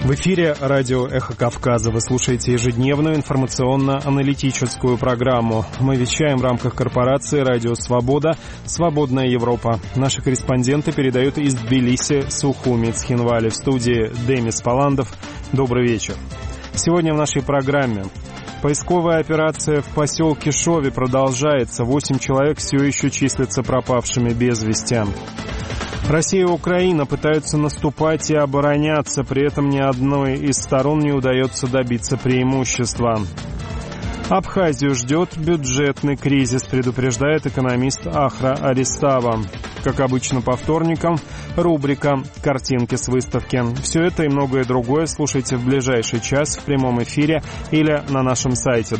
В эфире радио «Эхо Кавказа». Вы слушаете ежедневную информационно-аналитическую программу. Мы вещаем в рамках корпорации «Радио Свобода», «Свободная Европа». Наши корреспонденты передают из Тбилиси, Сухуми, Цхинвали. В студии Демис Паландов. Добрый вечер. Сегодня в нашей программе. Поисковая операция в поселке Шови продолжается. 8 человек все еще числятся пропавшими без вести. Россия и Украина пытаются наступать и обороняться, при этом ни одной из сторон не удается добиться преимущества. Абхазию ждет бюджетный кризис, предупреждает экономист Ахра Аристава. Как обычно по вторникам, рубрика «Картинки с выставки». Все это и многое другое слушайте в ближайший час в прямом эфире или на нашем сайте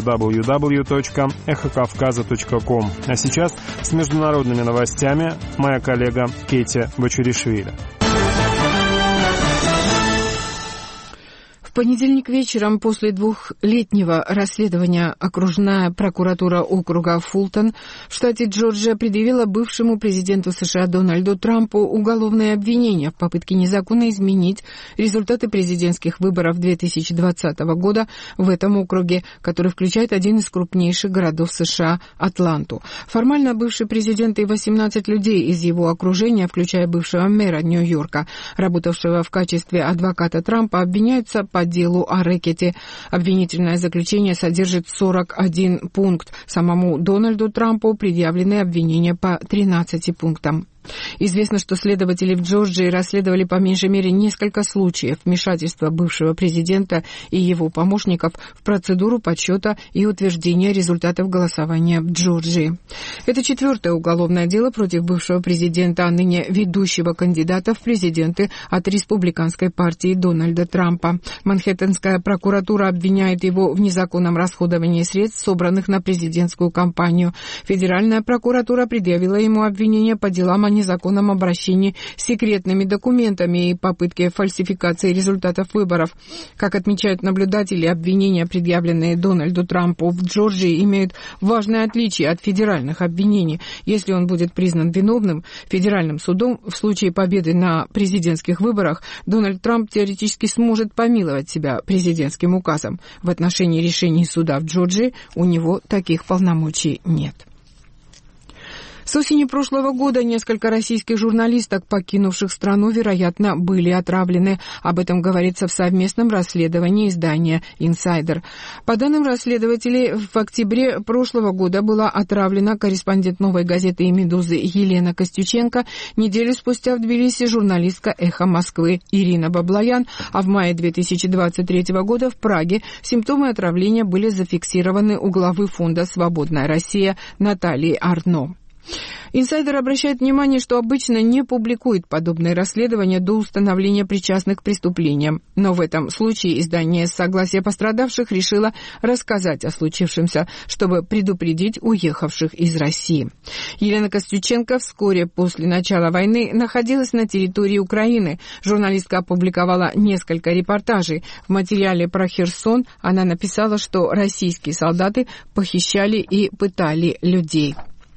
www.эхокавказа.ком. А сейчас с международными новостями моя коллега Кети Бачуришвили. В понедельник вечером после двухлетнего расследования окружная прокуратура округа Фултон в штате Джорджия предъявила бывшему президенту США Дональду Трампу уголовное обвинение в попытке незаконно изменить результаты президентских выборов 2020 года в этом округе, который включает один из крупнейших городов США – Атланту. Формально бывший президент и 18 людей из его окружения, включая бывшего мэра Нью-Йорка, работавшего в качестве адвоката Трампа, обвиняются по делу о рэкете. Обвинительное заключение содержит 41 пункт. Самому Дональду Трампу предъявлены обвинения по 13 пунктам. Известно, что следователи в Джорджии расследовали по меньшей мере несколько случаев вмешательства бывшего президента и его помощников в процедуру подсчета и утверждения результатов голосования в Джорджии. Это четвертое уголовное дело против бывшего президента, а ныне ведущего кандидата в президенты от республиканской партии Дональда Трампа. Манхэттенская прокуратура обвиняет его в незаконном расходовании средств, собранных на президентскую кампанию. Федеральная прокуратура предъявила ему обвинения по делам о незаконном обращении с секретными документами и попытке фальсификации результатов выборов. Как отмечают наблюдатели, обвинения, предъявленные Дональду Трампу в Джорджии, имеют важное отличие от федеральных обвинений. Если он будет признан виновным федеральным судом в случае победы на президентских выборах, Дональд Трамп теоретически сможет помиловать себя президентским указом. В отношении решений суда в Джорджии у него таких полномочий нет. С осени прошлого года несколько российских журналисток, покинувших страну, вероятно, были отравлены. Об этом говорится в совместном расследовании издания «Инсайдер». По данным расследователей, в октябре прошлого года была отравлена корреспондент «Новой газеты» и «Медузы» Елена Костюченко. Неделю спустя в Тбилиси журналистка «Эхо Москвы» Ирина Баблоян, а в мае 2023 года в Праге симптомы отравления были зафиксированы у главы фонда «Свободная Россия» Натальи Арно. «Инсайдер» обращает внимание, что обычно не публикует подобные расследования до установления причастных к преступлениям. Но в этом случае издание с согласия пострадавших решило рассказать о случившемся, чтобы предупредить уехавших из России. Елена Костюченко вскоре после начала войны находилась на территории Украины. Журналистка опубликовала несколько репортажей. В материале про Херсон она написала, что российские солдаты похищали и пытали людей.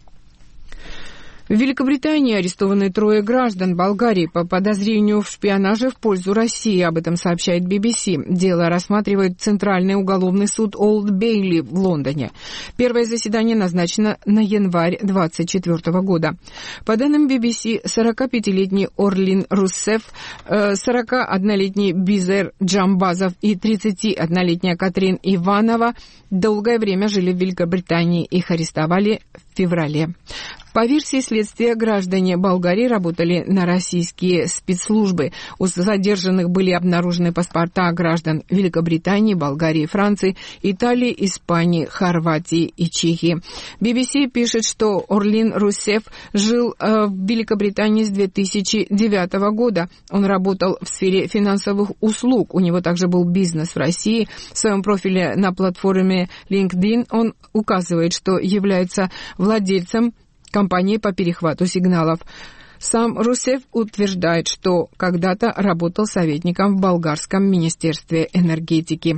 В Великобритании арестованы 3 граждан Болгарии по подозрению в шпионаже в пользу России. Об этом сообщает BBC. Дело рассматривает Центральный уголовный суд Олд Бейли в Лондоне. Первое заседание назначено на январь 2024 года. По данным BBC, 45-летний Орлин Руссеф, 41-летний Бизер Джамбазов и 31-летняя Катрин Иванова долгое время жили в Великобритании. Их арестовали в феврале. По версии следствия, граждане Болгарии работали на российские спецслужбы. У задержанных были обнаружены паспорта граждан Великобритании, Болгарии, Франции, Италии, Испании, Хорватии и Чехии. BBC пишет, что Орлин Руссеф жил в Великобритании с 2009 года. Он работал в сфере финансовых услуг. У него также был бизнес в России. В своем профиле на платформе LinkedIn он указывает, что является владельцем компании по перехвату сигналов. Сам Руссеф утверждает, что когда-то работал советником в болгарском министерстве энергетики.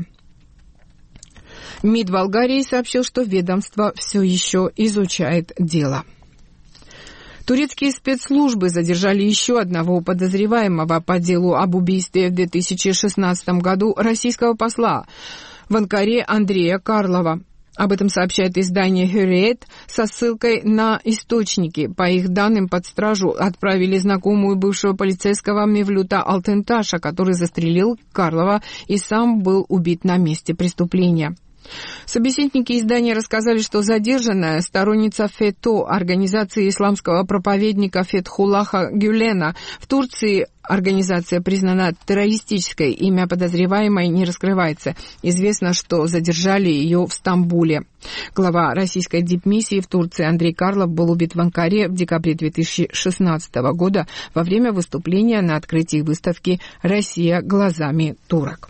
МИД Болгарии сообщил, что ведомство все еще изучает дело. Турецкие спецслужбы задержали еще одного подозреваемого по делу об убийстве в 2016 году российского посла в Анкаре Андрея Карлова. Об этом сообщает издание «Hürriyet» со ссылкой на источники. По их данным, под стражу отправили знакомую бывшего полицейского Мевлюта Алтенташа, который застрелил Карлова и сам был убит на месте преступления. Собеседники издания рассказали, что задержанная сторонница ФЕТО, организации исламского проповедника Фетхуллаха Гюлена, в Турции организация признана террористической, имя подозреваемой не раскрывается. Известно, что задержали ее в Стамбуле. Глава российской дипмиссии в Турции Андрей Карлов был убит в Анкаре в декабре 2016 года во время выступления на открытии выставки «Россия глазами турок».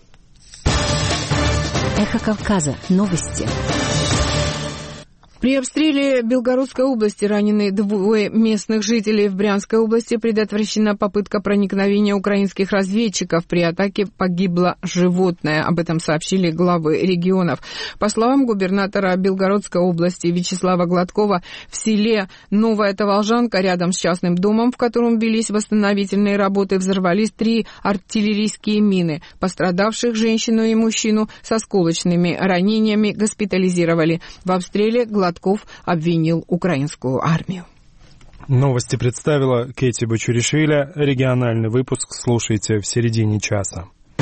Эхо Кавказа. Новости. При обстреле Белгородской области ранены 2 местных жителей. В Брянской области предотвращена попытка проникновения украинских разведчиков. При атаке погибло животное. Об этом сообщили главы регионов. По словам губернатора Белгородской области Вячеслава Гладкова, в селе Новая Таволжанка, рядом с частным домом, в котором велись восстановительные работы, взорвались 3 артиллерийские мины. Пострадавших женщину и мужчину с осколочными ранениями госпитализировали. В обстреле Гладков обвинил украинскую армию. Новости представила Кэти Бачуришвили. Региональный выпуск слушайте в середине часа.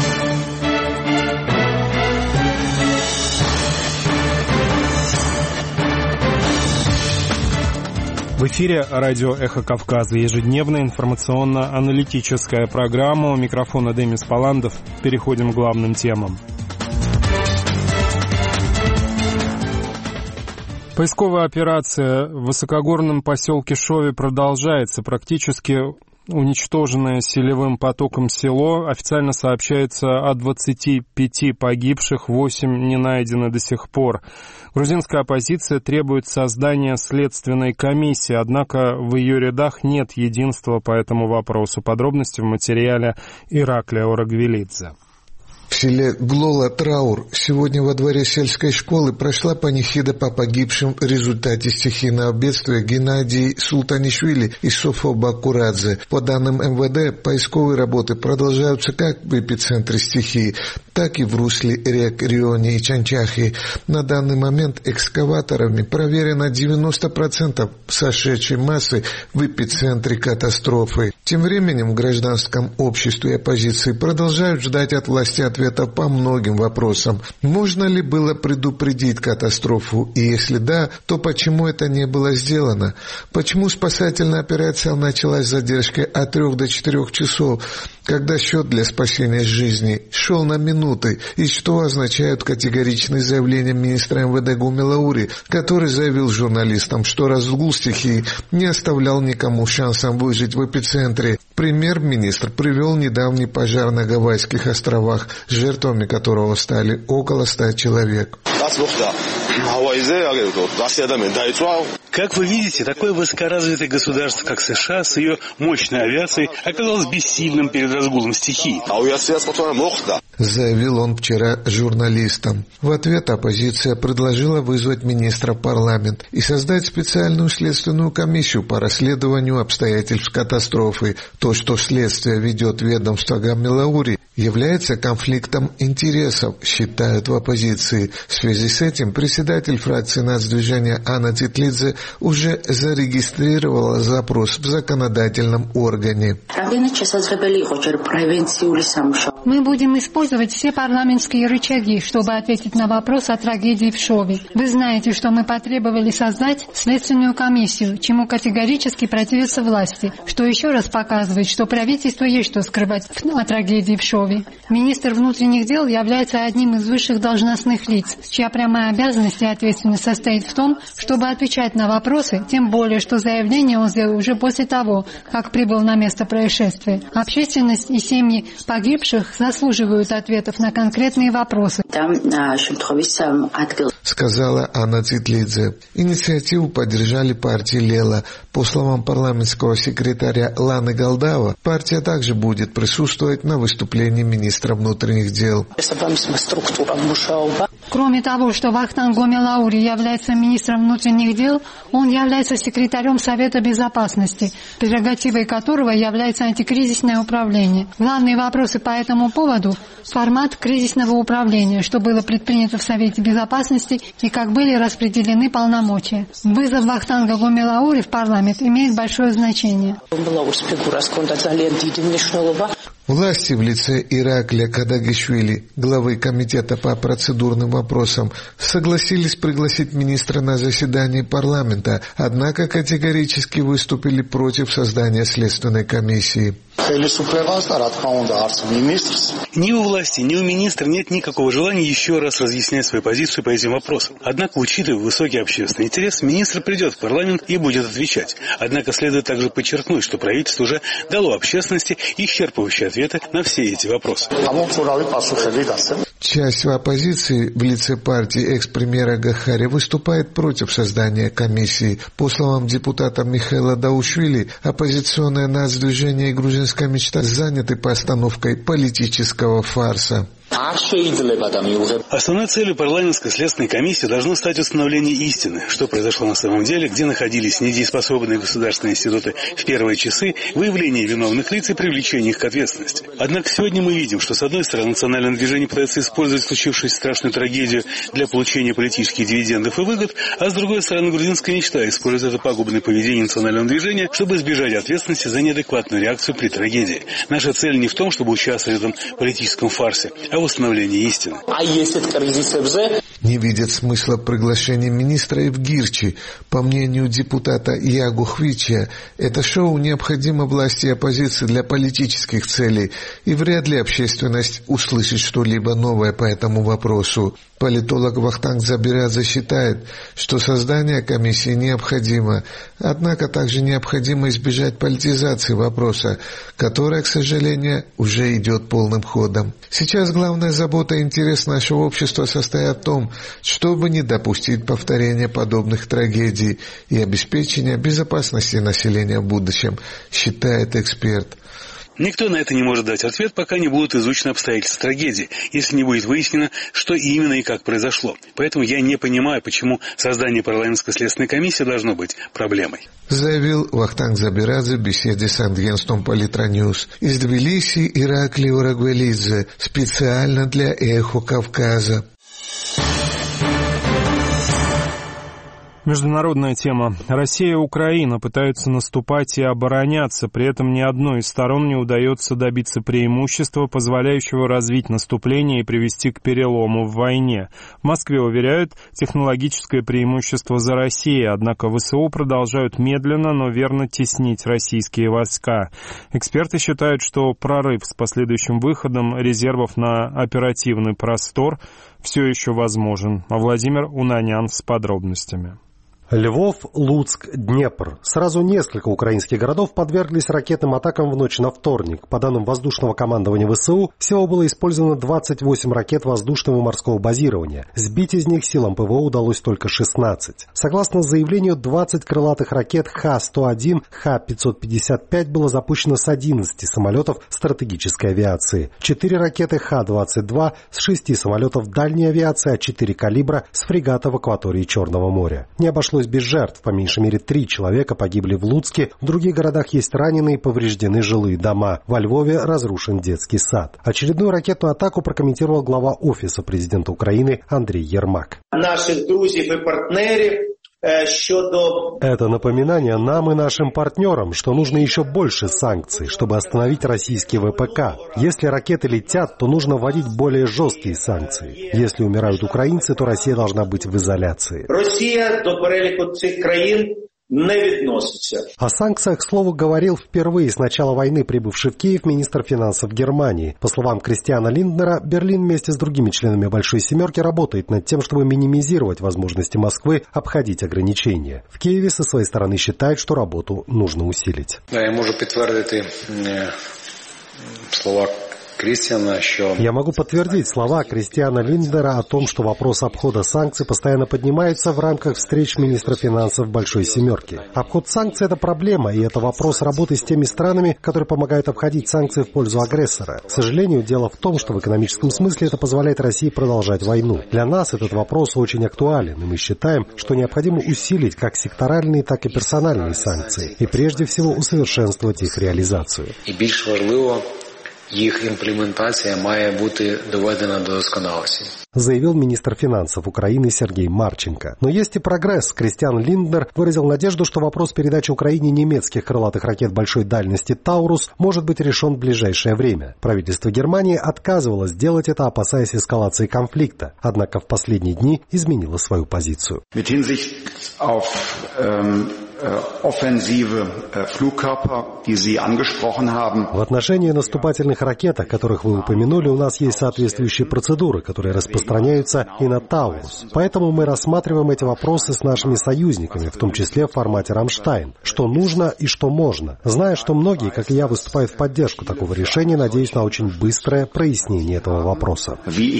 В эфире радио «Эхо Кавказа», ежедневная информационно-аналитическая программа. У микрофона Демис Паландов. Переходим к главным темам. Поисковая операция в высокогорном поселке Шови продолжается. Практически уничтоженное селевым потоком село. Официально сообщается о 25 погибших, 8 не найдено до сих пор. Грузинская оппозиция требует создания следственной комиссии, однако в ее рядах нет единства по этому вопросу. Подробности в материале Ираклия Орагвелидзе. В селе Глола траур. Сегодня во дворе сельской школы прошла панихида по погибшим в результате стихийного бедствия Геннадий Султанишвили и Софо Бакурадзе. По данным МВД, поисковые работы продолжаются как в эпицентре стихии, так и в русле рек Рионе и Чанчахи. На данный момент экскаваторами проверено 90% сошедшей массы в эпицентре катастрофы. Тем временем в гражданском обществе и оппозиции продолжают ждать от власти ответов по многим вопросам. Можно ли было предупредить катастрофу? И если да, то почему это не было сделано? Почему спасательная операция началась с задержкой от 3 до 4 часов, когда счет для спасения жизни шел на минуты? И что означают категоричные заявления министра МВД Гумилаури, который заявил журналистам, что разгул стихии не оставлял никому шансом выжить в эпицентре. Премьер-министр привел недавний пожар на Гавайских островах, жертвами которого стали около 100 человек. Как вы видите, такое высокоразвитое государство, как США, с ее мощной авиацией, оказалось бессильным перед разгулом стихии. Заявил он вчера журналистам. В ответ оппозиция предложила вызвать министра в парламент и создать специальную следственную комиссию по расследованию обстоятельств катастрофы. То, что следствие ведет ведомство Гамилаури, является конфликтом интересов, считают в оппозиции. В связи с этим председатель фракции нацдвижения Анна Титлидзе уже зарегистрировала запрос в законодательном органе. Мы будем использовать все парламентские рычаги, чтобы ответить на вопрос о трагедии в Шове. Вы знаете, что мы потребовали создать следственную комиссию, чему категорически противятся власти, что еще раз показывает, что правительству есть что скрывать о трагедии в Шове. Министр внутренних дел является одним из высших должностных лиц, чья прямая обязанность и ответственность состоит в том, чтобы отвечать на вопросы, тем более, что заявление он сделал уже после того, как прибыл на место происшествия. Общественность и семьи погибших заслуживают ответов на конкретные вопросы. Сказала Анна Цитлидзе. Инициативу поддержали партии Лела. По словам парламентского секретаря Ланы Галдава, партия также будет присутствовать на выступлении предложений министра внутренних дел. Кроме того, что Вахтанг Гомелаури является министром внутренних дел, он является секретарем Совета Безопасности, прерогативой которого является антикризисное управление. Главные вопросы по этому поводу – формат кризисного управления, что было предпринято в Совете Безопасности и как были распределены полномочия. Вызов Вахтанга Гомелаури в парламент имеет большое значение. Власти в лице Иракля Кадагишвили, главы комитета по процедурным вопросам, согласились пригласить министра на заседание парламента, однако категорически выступили против создания следственной комиссии. Ни у власти, ни у министра нет никакого желания еще раз разъяснять свою позицию по этим вопросам. Однако, учитывая высокий общественный интерес, министр придет в парламент и будет отвечать. Однако следует также подчеркнуть, что правительство уже дало общественности исчерпывающие ответы на все эти вопросы. Часть оппозиции в лице партии экс-премьера Гахари выступает против создания комиссии. По словам депутата Михаила Даушвили, оппозиционное нацдвижение и грузинская мечта заняты постановкой политического фарса. Основной целью парламентской следственной комиссии должно стать установление истины, что произошло на самом деле, где находились недееспособные государственные институты в первые часы, выявление виновных лиц и привлечение их к ответственности. Однако сегодня мы видим, что с одной стороны национальное движение пытается использовать случившуюся страшную трагедию для получения политических дивидендов и выгод, а с другой стороны грузинская мечта использует это пагубное поведение национального движения, чтобы избежать ответственности за неадекватную реакцию при трагедии. Наша цель не в том, чтобы участвовать в этом политическом фарсе, а в установлении истины. Не видят смысла в приглашении министра Евгирчи. По мнению депутата Ягу Хвича, это шоу необходимо власти и оппозиции для политических целей, и вряд ли общественность услышит что-либо новое по этому вопросу. Политолог Вахтанг Забирадзе считает, что создание комиссии необходимо, однако также необходимо избежать политизации вопроса, которая, к сожалению, уже идет полным ходом. Сейчас главная забота и интерес нашего общества состоят в том, чтобы не допустить повторения подобных трагедий и обеспечения безопасности населения в будущем, считает эксперт. Никто на это не может дать ответ, пока не будут изучены обстоятельства трагедии, если не будет выяснено, что именно и как произошло. Поэтому я не понимаю, почему создание парламентской следственной комиссии должно быть проблемой. Заявил Вахтанг Забирадзе в беседе с агентством Политраньюз. Из Тбилиси Иракли Урагвелидзе специально для «Эхо Кавказа». Международная тема. Россия и Украина пытаются наступать и обороняться, при этом ни одной из сторон не удается добиться преимущества, позволяющего развить наступление и привести к перелому в войне. В Москве уверяют, технологическое преимущество за Россией, однако ВСУ продолжают медленно, но верно теснить российские войска. Эксперты считают, что прорыв с последующим выходом резервов на оперативный простор все еще возможен. А Владимир Унанян с подробностями. Львов, Луцк, Днепр. Сразу несколько украинских городов подверглись ракетным атакам в ночь на вторник. По данным воздушного командования ВСУ, всего было использовано 28 ракет воздушного и морского базирования. Сбить из них силам ПВО удалось только 16. Согласно заявлению, 20 крылатых ракет Х-101, Х-555 было запущено с 11 самолетов стратегической авиации. 4 ракеты Х-22 с 6 самолетов дальней авиации, а 4 калибра с фрегата в акватории Черного моря. Не обошлось без жертв. По меньшей мере 3 человека погибли в Луцке. В других городах есть раненые и повреждены жилые дома. Во Львове разрушен детский сад. Очередную ракетную атаку прокомментировал глава Офиса президента Украины Андрей Ермак. Наших друзей и партнеров. Это напоминание нам и нашим партнерам, что нужно еще больше санкций, чтобы остановить российские ВПК. Если ракеты летят, то нужно вводить более жесткие санкции. Если умирают украинцы, то Россия должна быть в изоляции. Россия до переліку цих країн не відноситься. О санкциях, к слову, говорил впервые с начала войны прибывший в Киев министр финансов Германии. По словам Кристиана Линднера, Берлин вместе с другими членами Большой Семерки работает над тем, чтобы минимизировать возможности Москвы обходить ограничения. В Киеве со своей стороны считают, что работу нужно усилить. Да, я можу підтвердити слова Я могу подтвердить слова Кристиана Линднера о том, что вопрос обхода санкций постоянно поднимается в рамках встреч министра финансов Большой Семерки. Обход санкций – это проблема, и это вопрос работы с теми странами, которые помогают обходить санкции в пользу агрессора. К сожалению, дело в том, что в экономическом смысле это позволяет России продолжать войну. Для нас этот вопрос очень актуален, и мы считаем, что необходимо усилить как секторальные, так и персональные санкции, и прежде всего усовершенствовать их реализацию. Їх імплементація має бути доведена до досконалості. Заявил министр финансов Украины Сергей Марченко. Но есть и прогресс. Кристиан Линднер выразил надежду, что вопрос передачи Украине немецких крылатых ракет большой дальности «Таурус» может быть решен в ближайшее время. Правительство Германии отказывалось делать это, опасаясь эскалации конфликта. Однако в последние дни изменило свою позицию. В отношении наступательных ракет, о которых вы упомянули, у нас есть соответствующие процедуры, которые распространяются и на «Таурус». Поэтому мы рассматриваем эти вопросы с нашими союзниками, в том числе в формате «Рамштайн». Что нужно и что можно. Зная, что многие, как и я, выступают в поддержку такого решения, надеюсь на очень быстрое прояснение этого вопроса.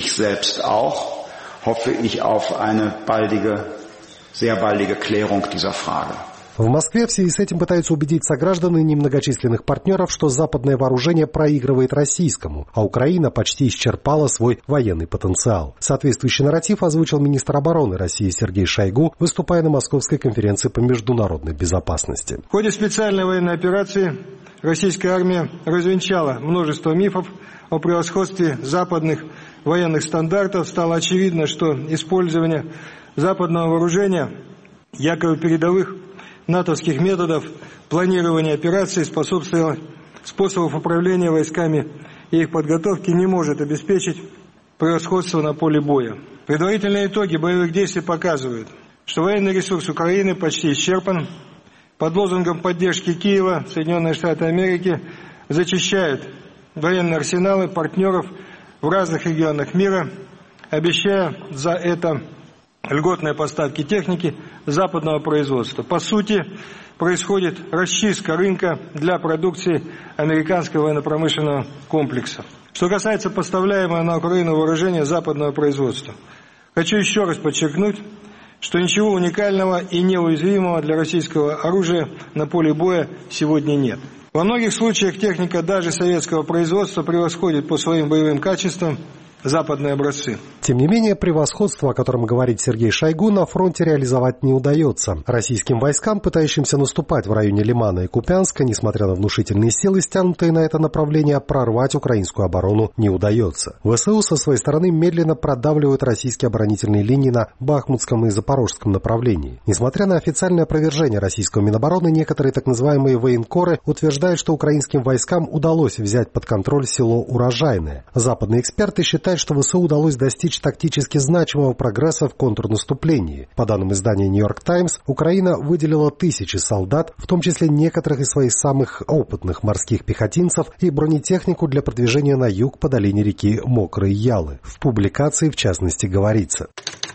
В Москве в связи с этим пытаются убедить сограждан и немногочисленных партнеров, что западное вооружение проигрывает российскому, а Украина почти исчерпала свой военный потенциал. Соответствующий нарратив озвучил министр обороны России Сергей Шойгу, выступая на Московской конференции по международной безопасности. В ходе специальной военной операции российская армия развенчала множество мифов о превосходстве западных военных стандартов. Стало очевидно, что использование западного вооружения, якобы передовых натовских методов планирования операций, способов управления войсками и их подготовки не может обеспечить превосходство на поле боя. Предварительные итоги боевых действий показывают, что военный ресурс Украины почти исчерпан. Под лозунгом поддержки Киева Соединенные Штаты Америки зачищают военные арсеналы партнеров в разных регионах мира, обещая за это льготные поставки техники западного производства. По сути, происходит расчистка рынка для продукции американского военно-промышленного комплекса. Что касается поставляемого на Украину вооружения западного производства, хочу еще раз подчеркнуть, что ничего уникального и неуязвимого для российского оружия на поле боя сегодня нет. Во многих случаях техника даже советского производства превосходит по своим боевым качествам западные образцы. Тем не менее, превосходство, о котором говорит Сергей Шойгу, на фронте реализовать не удается. Российским войскам, пытающимся наступать в районе Лимана и Купянска, несмотря на внушительные силы, стянутые на это направление, прорвать украинскую оборону не удается. ВСУ со своей стороны медленно продавливают российские оборонительные линии на Бахмутском и Запорожском направлении. Несмотря на официальное опровержение российского Минобороны, некоторые так называемые военкоры утверждают, что украинским войскам удалось взять под контроль село Урожайное. Западные эксперты считают, что ВСУ удалось достичь тактически значимого прогресса в контрнаступлении. По данным издания «Нью-Йорк Таймс», Украина выделила тысячи солдат, в том числе некоторых из своих самых опытных морских пехотинцев и бронетехнику для продвижения на юг по долине реки Мокрой Ялы. В публикации, в частности, говорится: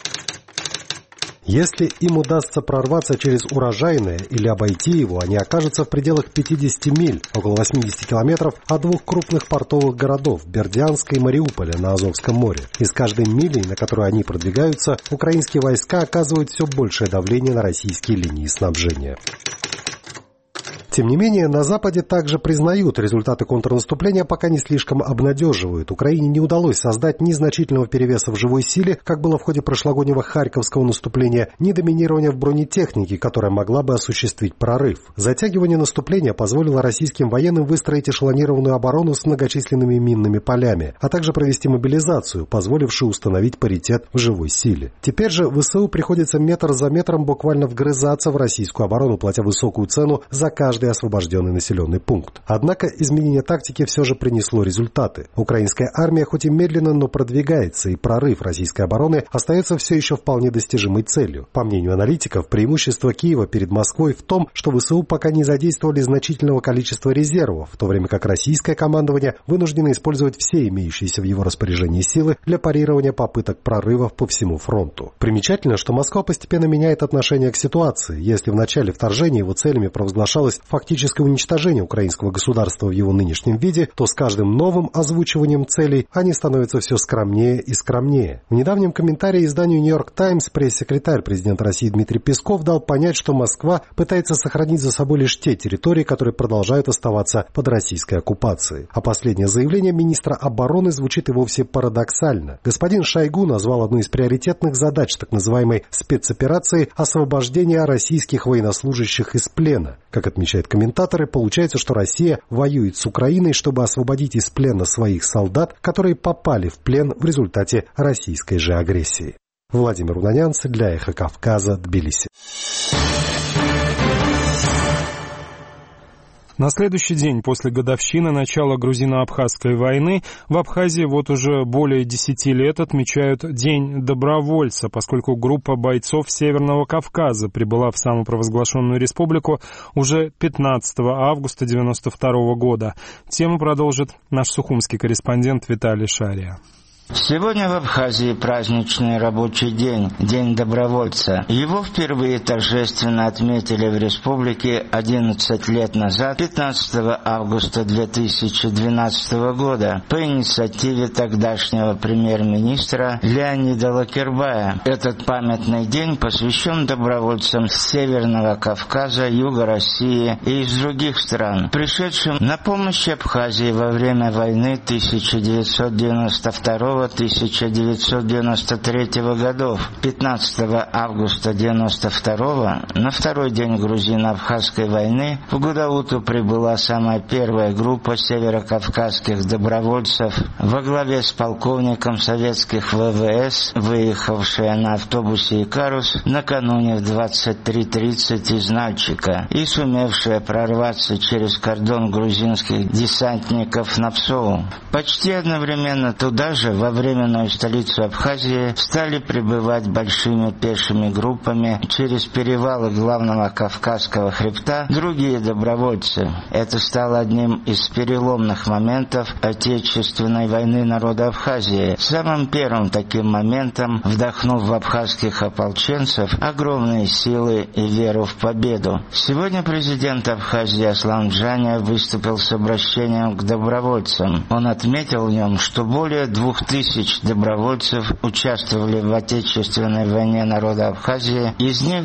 если им удастся прорваться через Урожайное или обойти его, они окажутся в пределах 50 миль, около 80 километров, от двух крупных портовых городов – Бердянска и Мариуполя на Азовском море. И с каждой милей, на которую они продвигаются, украинские войска оказывают все большее давление на российские линии снабжения. Тем не менее, на Западе также признают, результаты контрнаступления пока не слишком обнадеживают. Украине не удалось создать ни значительного перевеса в живой силе, как было в ходе прошлогоднего Харьковского наступления, ни доминирования в бронетехнике, которая могла бы осуществить прорыв. Затягивание наступления позволило российским военным выстроить эшелонированную оборону с многочисленными минными полями, а также провести мобилизацию, позволившую установить паритет в живой силе. Теперь же ВСУ приходится метр за метром буквально вгрызаться в российскую оборону, платя высокую цену за каждый освобожденный населенный пункт. Однако изменение тактики все же принесло результаты. Украинская армия хоть и медленно, но продвигается, и прорыв российской обороны остается все еще вполне достижимой целью. По мнению аналитиков, преимущество Киева перед Москвой в том, что ВСУ пока не задействовали значительного количества резервов, в то время как российское командование вынуждено использовать все имеющиеся в его распоряжении силы для парирования попыток прорывов по всему фронту. Примечательно, что Москва постепенно меняет отношение к ситуации. Если в начале вторжения его целями провозглашалось фактическое уничтожение украинского государства в его нынешнем виде, то с каждым новым озвучиванием целей они становятся все скромнее и скромнее. В недавнем комментарии изданию «Нью-Йорк Таймс» пресс-секретарь президента России Дмитрий Песков дал понять, что Москва пытается сохранить за собой лишь те территории, которые продолжают оставаться под российской оккупацией. А последнее заявление министра обороны звучит и вовсе парадоксально. Господин Шойгу назвал одну из приоритетных задач так называемой спецоперации освобождение российских военнослужащих из плена. Как отмечают комментаторы, получается, что Россия воюет с Украиной, чтобы освободить из плена своих солдат, которые попали в плен в результате российской же агрессии. Владимир Унанянц для «Эхо Кавказа», Тбилиси. На следующий день после годовщины начала грузино-абхазской войны в Абхазии вот уже более 10 лет отмечают День добровольца, поскольку группа бойцов Северного Кавказа прибыла в самопровозглашенную республику уже 15 августа 1992 года. Тему продолжит наш сухумский корреспондент Виталий Шария. Сегодня в Абхазии праздничный рабочий день, День добровольца. Его впервые торжественно отметили в республике 11 лет назад, 15 августа 2012 года, по инициативе тогдашнего премьер-министра Леонида Лакербая. Этот памятный день посвящен добровольцам с Северного Кавказа, Юга России и из других стран, пришедшим на помощь Абхазии во время войны 1992-1993 годов. 15 августа 1992 на второй день грузино-абхазской войны в Гудауту прибыла самая первая группа северокавказских добровольцев во главе с полковником советских ВВС, выехавшая на автобусе «Икарус» накануне в 23:30 из Нальчика и сумевшая прорваться через кордон грузинских десантников на Псоу. Почти одновременно туда же, во временную столицу Абхазии, стали прибывать большими пешими группами через перевалы главного Кавказского хребта другие добровольцы. Это стало одним из переломных моментов Отечественной войны народа Абхазии. Самым первым таким моментом, вдохнув в абхазских ополченцев огромные силы и веру в победу. Сегодня президент Абхазии Аслан Джаниев выступил с обращением к добровольцам. Он отметил в нем, что более 2000 добровольцев участвовали в Отечественной войне народа Абхазии, из них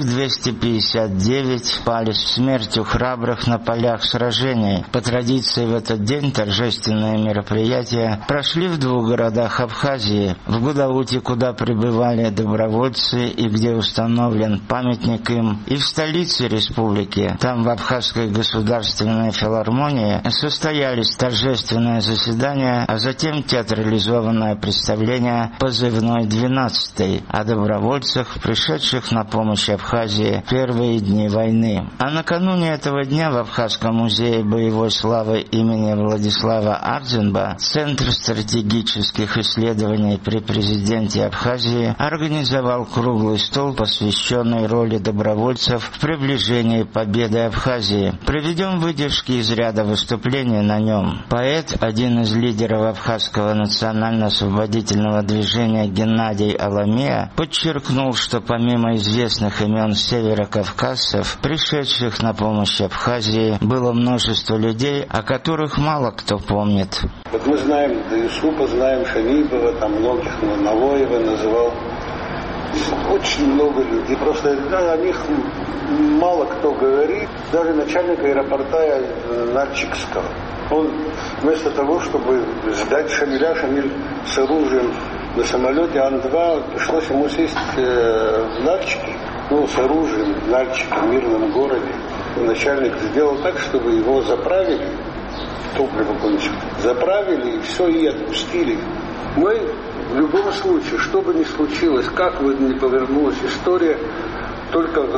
259 пали смертью храбрых на полях сражений. По традиции в этот день торжественные мероприятия прошли в двух городах Абхазии: в Гудауте, куда прибывали добровольцы и где установлен памятник им, и в столице республики. Там в Абхазской государственной филармонии состоялись торжественные заседания, а затем театрализованное представление позывной 12-й о добровольцах, пришедших на помощь Абхазии в первые дни войны. А накануне этого дня в Абхазском музее боевой славы имени Владислава Ардзенба Центр стратегических исследований при президенте Абхазии организовал круглый стол, посвященный роли добровольцев в приближении победы Абхазии. Приведем выдержки из ряда выступлений на нем. Поэт, один из лидеров абхазского национально-освободительного движения Геннадий Аламея, подчеркнул, что помимо известных имен северокавказцев, пришедших на помощь Абхазии, было множество людей, о которых мало кто помнит. Вот мы знаем Юсупа, знаем Шанибова, там многих, Навоева называл. Очень много людей. Просто о них мало кто говорит. Даже начальник аэропорта Нальчикского. Он вместо того, чтобы сдать Шамиля, Шамиль с оружием на самолете Ан-2, пришлось ему сесть в Нальчике, с оружием в Нальчике, в мирном городе. Начальник сделал так, чтобы его заправили, топливо кончилось, заправили и все, и отпустили. Мы в любом случае, что бы ни случилось, как бы ни повернулась история, только вот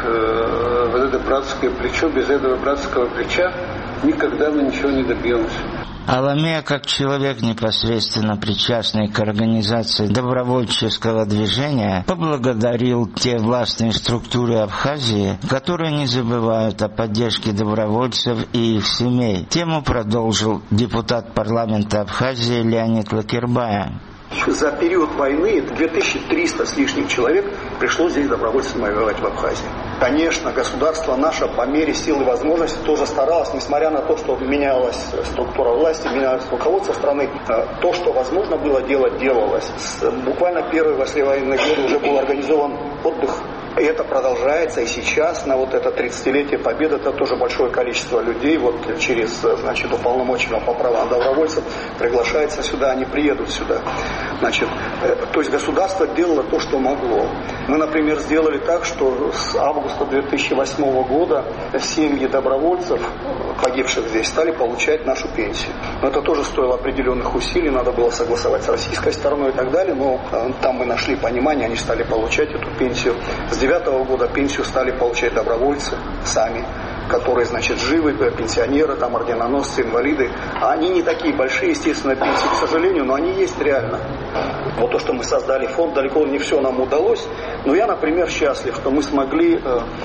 это братское плечо, без этого братского плеча никогда мы ничего не добьемся. Аламея, как человек, непосредственно причастный к организации добровольческого движения, поблагодарил те властные структуры Абхазии, которые не забывают о поддержке добровольцев и их семей. Тему продолжил депутат парламента Абхазии Леонид Лакербая. За период войны 2300 с лишним человек пришло здесь добровольцам воевать в Абхазии. Конечно, государство наше по мере сил и возможностей тоже старалось, несмотря на то, что менялась структура власти, менялось руководство страны, то, что возможно было делать, делалось. Буквально первые послевоенные годы уже был организован отдых. И это продолжается, и сейчас, на вот это 30-летие Победы, это тоже большое количество людей, вот через, значит, уполномоченного по правам добровольцев приглашается сюда, они приедут сюда. Значит, то есть государство делало то, что могло. Мы, например, сделали так, что с августа 2008 года семьи добровольцев, погибших здесь, стали получать нашу пенсию. Но это тоже стоило определенных усилий, надо было согласовать с российской стороной и так далее, но там мы нашли понимание, они стали получать эту пенсию. С 2009 года пенсию стали получать добровольцы сами, которые, значит, живы, пенсионеры, там, орденоносцы, инвалиды. А они не такие большие, естественно, пенсии, к сожалению, но они есть реально. Вот то, что мы создали фонд, далеко не все нам удалось. Но я, например, счастлив, что мы смогли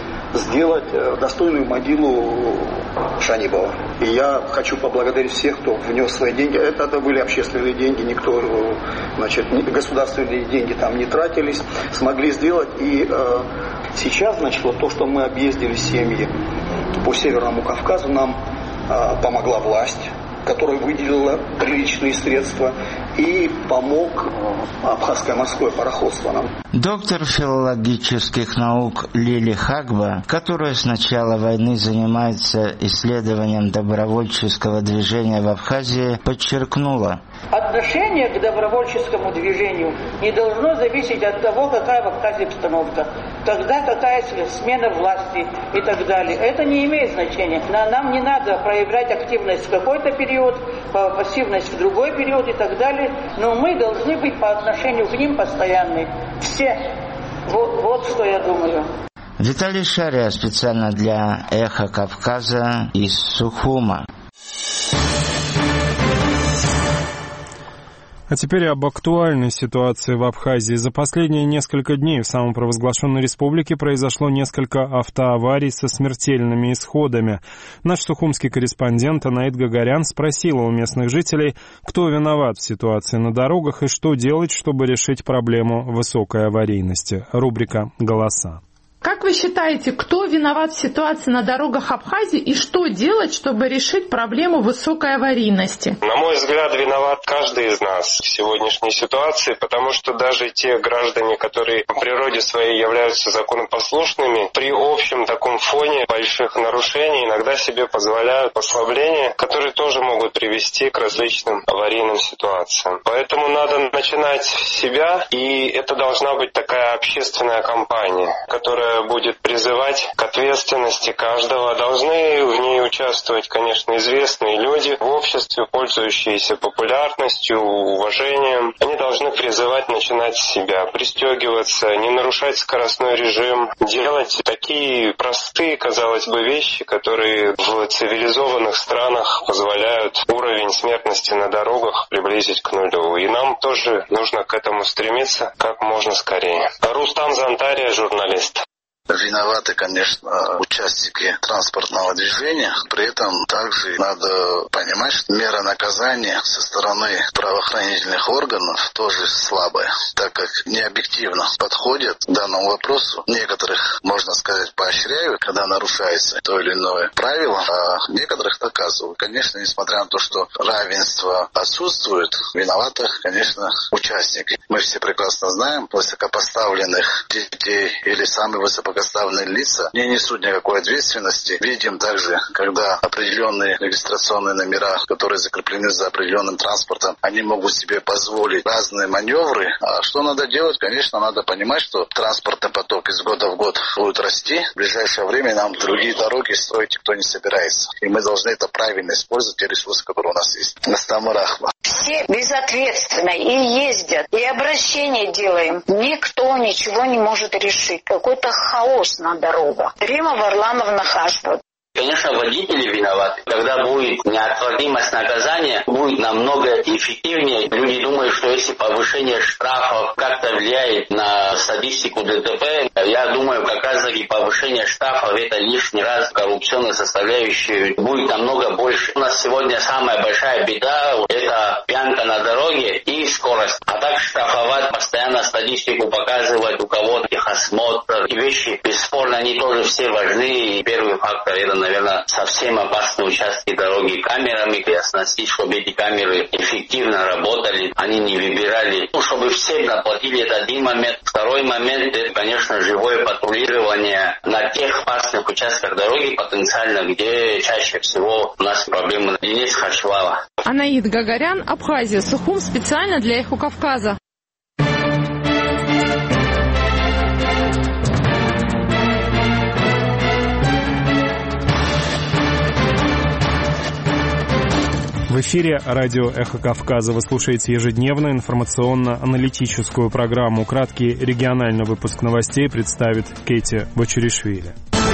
сделать достойную могилу Шанибова. И я хочу поблагодарить всех, кто внес свои деньги. Это были общественные деньги, никто, значит, государственные деньги там не тратились. Смогли сделать. И сейчас, значит, вот то, что мы объездили семьи по Северному Кавказу, нам помогла власть, которая выделила приличные средства, и помог Абхазское морское пароходство нам. Доктор филологических наук Лили Хагба, которая с начала войны занимается исследованием добровольческого движения в Абхазии, подчеркнула: отношение к добровольческому движению не должно зависеть от того, какая в Абхазии обстановка, когда какая смена власти и так далее. Это не имеет значения. Нам не надо проявлять активность в какой-то период, пассивность в другой период и так далее, но мы должны быть по отношению к ним постоянны. Все. Вот что я думаю. Виталий Шария специально для «Эхо Кавказа» из Сухума. А теперь об актуальной ситуации в Абхазии. За последние несколько дней в самопровозглашенной республике произошло несколько автоаварий со смертельными исходами. Наш сухумский корреспондент Анаит Гагарян спросила у местных жителей, кто виноват в ситуации на дорогах и что делать, чтобы решить проблему высокой аварийности. Рубрика «Голоса». Как вы считаете, кто виноват в ситуации на дорогах Абхазии и что делать, чтобы решить проблему высокой аварийности? На мой взгляд, виноват каждый из нас в сегодняшней ситуации, потому что даже те граждане, которые по природе своей являются законопослушными, при общем таком фоне больших нарушений иногда себе позволяют послабления, которые тоже могут привести к различным аварийным ситуациям. Поэтому надо начинать с себя, и это должна быть такая общественная кампания, которая будет призывать к ответственности каждого. Должны в ней участвовать, конечно, известные люди в обществе, пользующиеся популярностью, уважением. Они должны призывать начинать с себя, пристегиваться, не нарушать скоростной режим, делать такие простые, казалось бы, вещи, которые в цивилизованных странах позволяют уровень смертности на дорогах приблизить к нулю. И нам тоже нужно к этому стремиться как можно скорее. Рустам Зантария, журналист. Виноваты, конечно, участники транспортного движения. При этом также надо понимать, что мера наказания со стороны правоохранительных органов тоже слабая, так как необъективно подходят к данному вопросу. Некоторых, можно сказать, поощряют, когда нарушается то или иное правило, а некоторых наказывают. Конечно, несмотря на то, что равенство отсутствует, виноваты, конечно, участники. Мы все прекрасно знаем, высокопоставленных детей или самые высокопоставленные лица не несут никакой ответственности. Видим также, когда определенные регистрационные номера, которые закреплены за определенным транспортом, они могут себе позволить разные маневры. А что надо делать? Конечно, надо понимать, что транспортный поток из года в год будет расти. В ближайшее время нам другие дороги строить никто не собирается. И мы должны это правильно использовать, те ресурсы, которые у нас есть. Настамарахма. Все безответственно и ездят, и обращения делаем. Никто ничего не может решить. Какой-то хаос на дорогах. Рима Варламовна Хашба. Конечно, водители виноваты. Когда будет неотвратимость наказания, будет намного эффективнее. Люди думают, что если повышение штрафов как-то влияет на статистику ДТП, я думаю, как раз таки повышение штрафов это лишний раз коррупционной составляющей будет намного больше. У нас сегодня самая большая беда – это пьянка на дороге и скорость. А так штрафовать, постоянно статистику показывать, у кого-то техосмотр и вещи, бесспорно, они тоже все важны. И первый фактор – это, наверное, совсем опасные участки дороги камерами, и оснастить, чтобы эти камеры эффективно работали, они не выбирали. Чтобы все заплатили, это один момент. Второй момент – это, конечно, живое патрулирование на тех опасных участках дороги потенциально, где чаще всего у нас проблемы. Денис Хашвала. Анаид Гагарян, Абхазия, Сухум, специально для Эхо Кавказа. В эфире радио «Эхо Кавказа». Вы слушаете ежедневную информационно-аналитическую программу. Краткий региональный выпуск новостей представит Кейти Бочеришвили.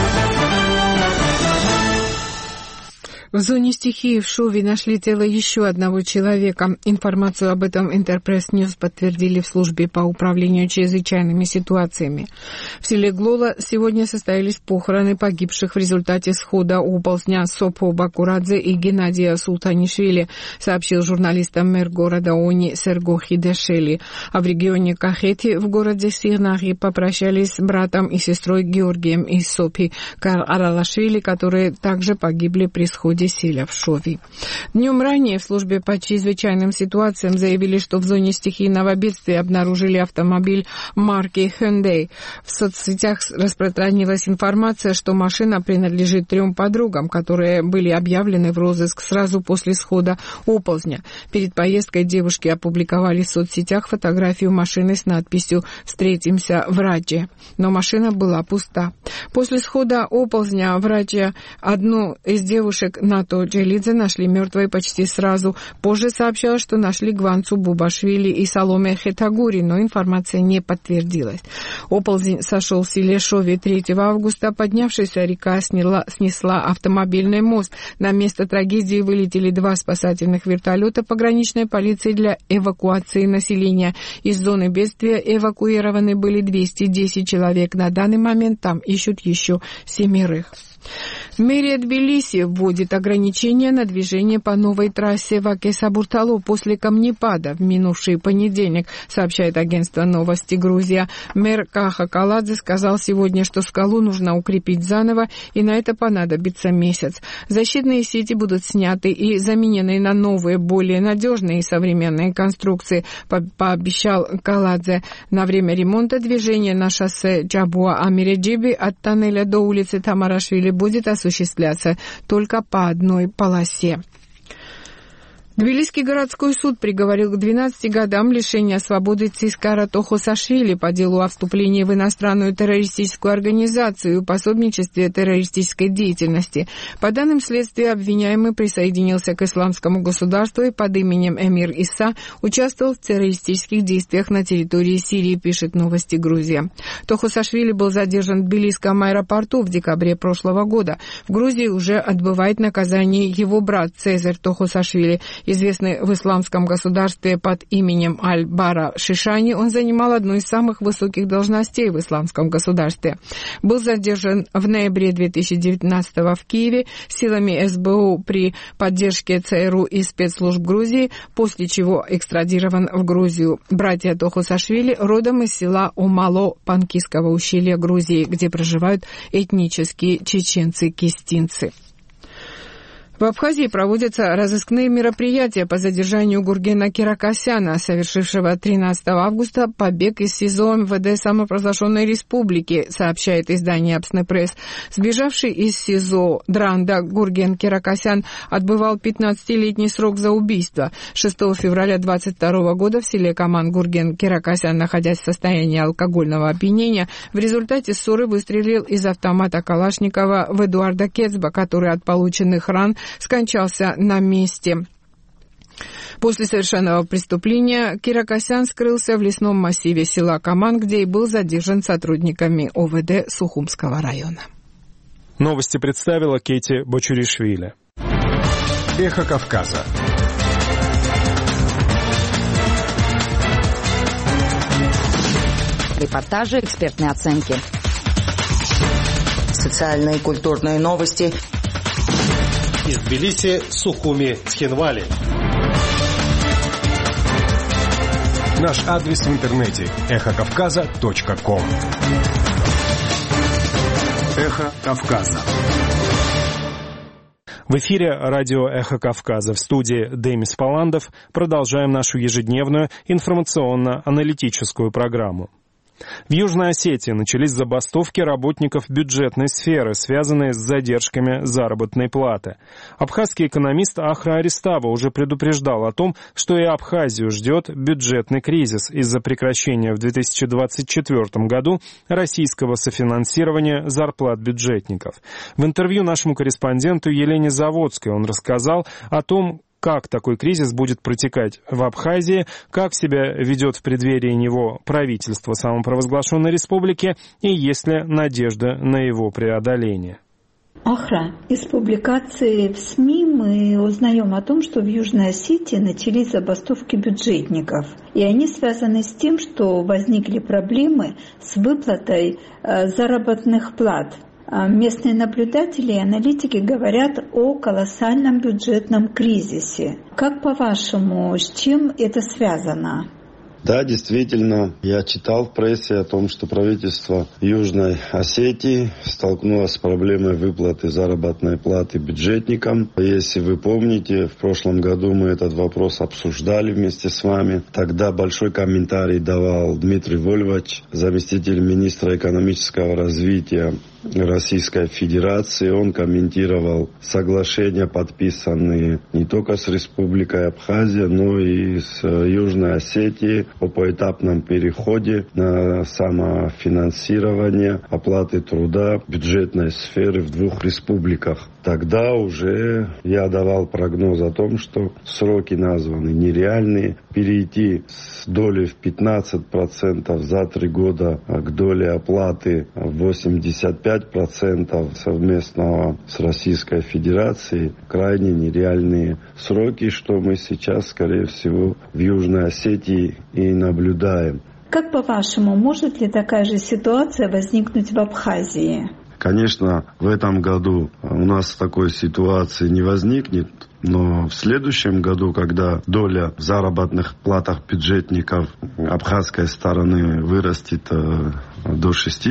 В зоне стихии в Шове нашли тело еще одного человека. Информацию об этом Интерпресс Ньюс подтвердили в службе по управлению чрезвычайными ситуациями. В селе Глола сегодня состоялись похороны погибших в результате схода оползня Сопхо Бакурадзе и Геннадия Султанишвили, сообщил журналистам мэр города Они Серго Хидешели. А в регионе Кахети в городе Сигнари попрощались с братом и сестрой Георгием и Сопи Кар-Аралашвили, которые также погибли при сходе селя в Шове. Днем ранее в службе по чрезвычайным ситуациям заявили, что в зоне стихийного бедствия обнаружили автомобиль марки Hyundai. В соцсетях распространилась информация, что машина принадлежит 3 подругам, которые были объявлены в розыск сразу после схода оползня. Перед поездкой девушки опубликовали в соцсетях фотографию машины с надписью «Встретимся в Радже». Но машина была пуста. После схода оползня в Радже одну из девушек Нато Джелидзе нашли мертвой почти сразу. Позже сообщалось, что нашли Гванцу Бубашвили и Саломе Хетагури, но информация не подтвердилась. Оползень сошел в селе Шове 3 августа. Поднявшаяся река снесла автомобильный мост. На место трагедии вылетели 2 спасательных вертолета пограничной полиции для эвакуации населения. Из зоны бедствия эвакуированы были 210 человек. На данный момент там ищут еще 7. Мэрия Тбилиси вводит ограничения на движение по новой трассе Ваке-Сабуртало после камнепада в минувший понедельник, сообщает агентство «Новости Грузия». Мэр Каха Каладзе сказал сегодня, что скалу нужно укрепить заново, и на это понадобится месяц. Защитные сети будут сняты и заменены на новые, более надежные и современные конструкции, пообещал Каладзе. На время ремонта движение на шоссе Джабуа-Амиреджиби от тоннеля до улицы Тамарашвили будет осуществляться только по одной полосе. Тбилисский городской суд приговорил к 12 годам лишения свободы Цискара Тохосашвили по делу о вступлении в иностранную террористическую организацию и пособничестве террористической деятельности. По данным следствия, обвиняемый присоединился к исламскому государству и под именем Эмир Иса участвовал в террористических действиях на территории Сирии, пишет «Новости Грузия». Тохосашвили был задержан в Тбилисском аэропорту в декабре прошлого года. В Грузии уже отбывает наказание его брат Цезарь Тохосашвили. Известный в исламском государстве под именем Аль-Бара Шишани, он занимал одну из самых высоких должностей в исламском государстве. Был задержан в ноябре 2019 в Киеве силами СБУ при поддержке ЦРУ и спецслужб Грузии, после чего экстрадирован в Грузию. Братья Тохосашвили родом из села Омало Панкисского ущелья Грузии, где проживают этнические чеченцы-кистинцы. В Абхазии проводятся разыскные мероприятия по задержанию Гургена Киракосяна, совершившего 13 августа побег из СИЗО МВД самопровозглашенной республики, сообщает издание «Абснепресс». Сбежавший из СИЗО Дранда Гурген Киракосян отбывал 15-летний срок за убийство. 6 февраля 2022 года в селе Каман Гурген Киракосян, находясь в состоянии алкогольного опьянения, в результате ссоры выстрелил из автомата Калашникова в Эдуарда Кецба, который от полученных ран скончался на месте. После совершенного преступления Киракосян скрылся в лесном массиве села Каман, где и был задержан сотрудниками ОВД Сухумского района. Новости представила Кети Бочуришвили. Эхо Кавказа. Репортажи, экспертные оценки. Социальные и культурные новости. Из Тбилиси, Сухуми, Цхинвали. Наш адрес в интернете эхокавказа.ком. Эхо Кавказа. В эфире радио «Эхо Кавказа». В студии Демис Паландов. Продолжаем нашу ежедневную информационно-аналитическую программу. В Южной Осетии начались забастовки работников бюджетной сферы, связанные с задержками заработной платы. Абхазский экономист Ахра Аристава уже предупреждал о том, что и Абхазию ждет бюджетный кризис из-за прекращения в 2024 году российского софинансирования зарплат бюджетников. В интервью нашему корреспонденту Елене Заводской он рассказал о том, как такой кризис будет протекать в Абхазии, как себя ведет в преддверии него правительство самопровозглашенной республики и есть ли надежда на его преодоление. Ахра, из публикации в СМИ мы узнаем о том, что в Южной Осетии начались забастовки бюджетников. И они связаны с тем, что возникли проблемы с выплатой заработных плат. Местные наблюдатели и аналитики говорят о колоссальном бюджетном кризисе. Как по-вашему, с чем это связано? Да, действительно, я читал в прессе о том, что правительство Южной Осетии столкнулось с проблемой выплаты заработной платы бюджетникам. Если вы помните, в прошлом году мы этот вопрос обсуждали вместе с вами. Тогда большой комментарий давал Дмитрий Вольвач, заместитель министра экономического развития Российской Федерации. Он комментировал соглашения, подписанные не только с Республикой Абхазия, но и с Южной Осетией о поэтапном переходе на самофинансирование оплаты труда бюджетной сферы в двух республиках. Тогда уже я давал прогноз о том, что сроки названы нереальные. Перейти с доли в 15% за 3 года к доле оплаты в 85% совместного с Российской Федерацией крайне нереальные сроки, что мы сейчас, скорее всего, в Южной Осетии и наблюдаем. Как по-вашему, может ли такая же ситуация возникнуть в Абхазии? Конечно, в этом году у нас такой ситуации не возникнет, но в следующем году, когда доля в заработных платах бюджетников абхазской стороны вырастет до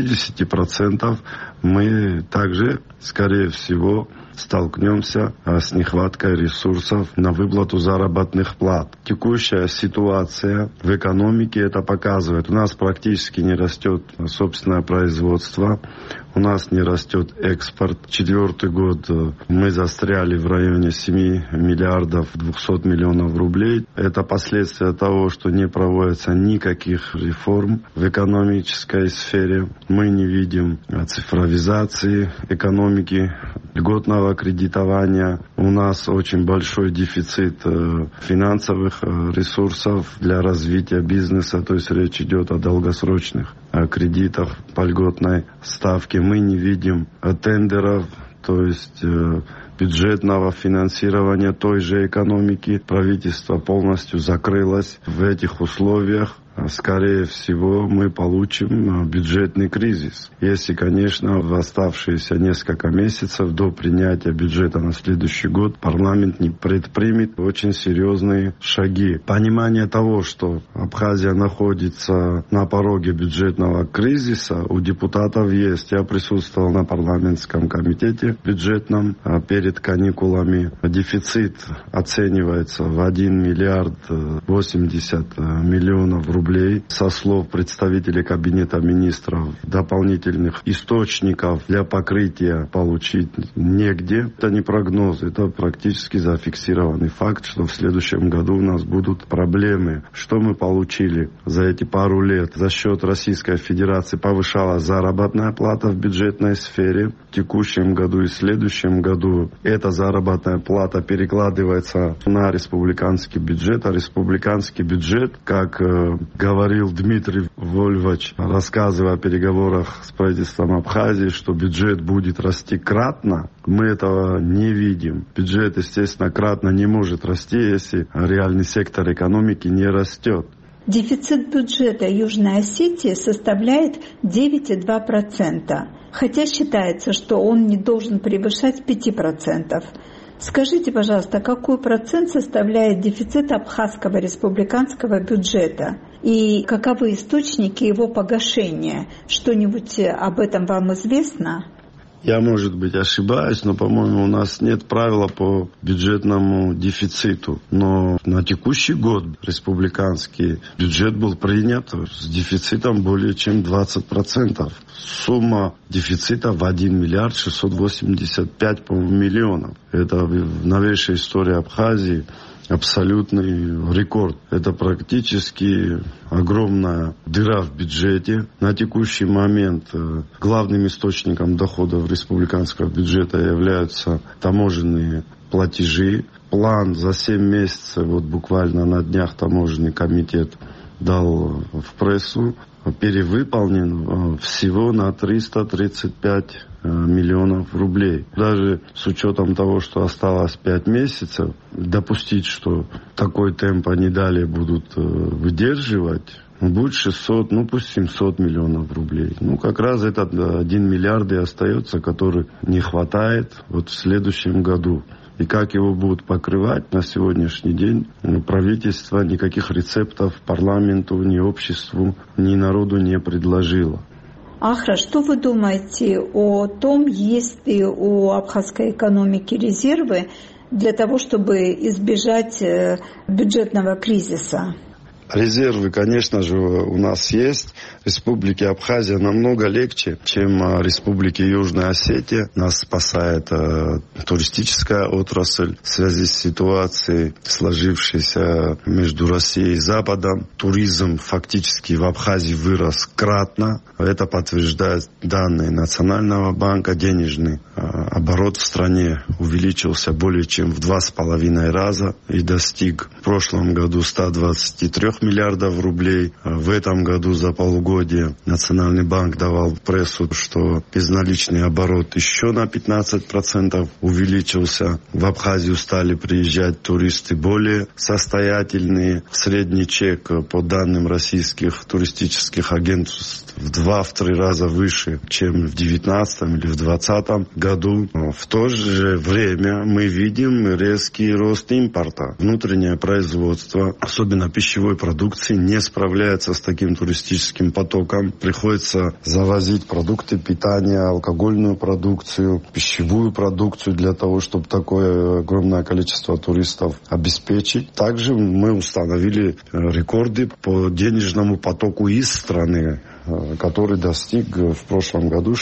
60%, мы также, скорее всего, столкнемся с нехваткой ресурсов на выплату заработных плат. Текущая ситуация в экономике это показывает. У нас практически не растет собственное производство, у нас не растет экспорт. 4-й год мы застряли в районе 7 миллиардов 200 миллионов рублей. Это последствия того, что не проводится никаких реформ в экономической сфере. Мы не видим цифровизации экономики, льготного кредитования. У нас очень большой дефицит финансовых ресурсов для развития бизнеса. То есть речь идет о долгосрочных кредитах по льготной ставке. Мы не видим тендеров, то есть бюджетного финансирования той же экономики. Правительство полностью закрылось в этих условиях. Скорее всего, мы получим бюджетный кризис. Если, конечно, в оставшиеся несколько месяцев до принятия бюджета на следующий год парламент не предпримет очень серьезные шаги. Понимание того, что Абхазия находится на пороге бюджетного кризиса, у депутатов есть. Я присутствовал на парламентском комитете бюджетном перед каникулами. Дефицит оценивается в 1 миллиард 80 миллионов рублей. Со слов представителей Кабинета министров, дополнительных источников для покрытия получить негде. Это не прогноз, это практически зафиксированный факт, что в следующем году у нас будут проблемы. Что мы получили за эти пару лет? За счет Российской Федерации повышалась заработная плата в бюджетной сфере. В текущем году и в следующем году эта заработная плата перекладывается на республиканский бюджет, а республиканский бюджет, как говорил Дмитрий Вольвач, рассказывая о переговорах с правительством Абхазии, что бюджет будет расти кратно. Мы этого не видим. Бюджет, естественно, кратно не может расти, если реальный сектор экономики не растет. Дефицит бюджета Южной Осетии составляет 9,2%, хотя считается, что он не должен превышать 5%. Скажите, пожалуйста, какой процент составляет дефицит абхазского республиканского бюджета и каковы источники его погашения? Что-нибудь об этом вам известно? Я, может быть, ошибаюсь, но, по-моему, у нас нет правила по бюджетному дефициту. Но на текущий год республиканский бюджет был принят с дефицитом более чем 20%. Сумма дефицита в 1 миллиард 685, по-моему, миллионов. Это в новейшей истории Абхазии абсолютный рекорд. Это практически огромная дыра в бюджете. На текущий момент главным источником доходов республиканского бюджета являются таможенные платежи. План за 7 месяцев, вот буквально на днях таможенный комитет дал в прессу, перевыполнен всего на 335 миллионов рублей. Даже с учетом того, что осталось 5 месяцев, допустить, что такой темп они далее будут выдерживать, будет 600, пусть 700 миллионов рублей. Как раз этот 1 миллиард и остается, который не хватает в следующем году. И как его будут покрывать на сегодняшний день, правительство никаких рецептов парламенту, ни обществу, ни народу не предложило. Ахра, что вы думаете о том, есть ли у абхазской экономики резервы для того, чтобы избежать бюджетного кризиса? Резервы, конечно же, у нас есть. Республике Абхазия намного легче, чем Республике Южная Осетия. Нас спасает туристическая отрасль в связи с ситуацией, сложившейся между Россией и Западом. Туризм фактически в Абхазии вырос кратно. Это подтверждает данные Национального банка. Денежный оборот в стране увеличился более чем в 2,5 раза и достиг в прошлом году 123 миллиардов рублей. В этом году за полугодие Национальный банк давал в прессу, что безналичный оборот еще на 15% увеличился. В Абхазию стали приезжать туристы более состоятельные. Средний чек, по данным российских туристических агентств, в 2-3 раза выше, чем в 2019 или в 2020 году. В то же время мы видим резкий рост импорта. Внутреннее производство, особенно пищевой продукции, не справляется с таким туристическим потоком. Приходится завозить продукты питания, алкогольную продукцию, пищевую продукцию для того, чтобы такое огромное количество туристов обеспечить. Также мы установили рекорды по денежному потоку из страны, который достиг в прошлом году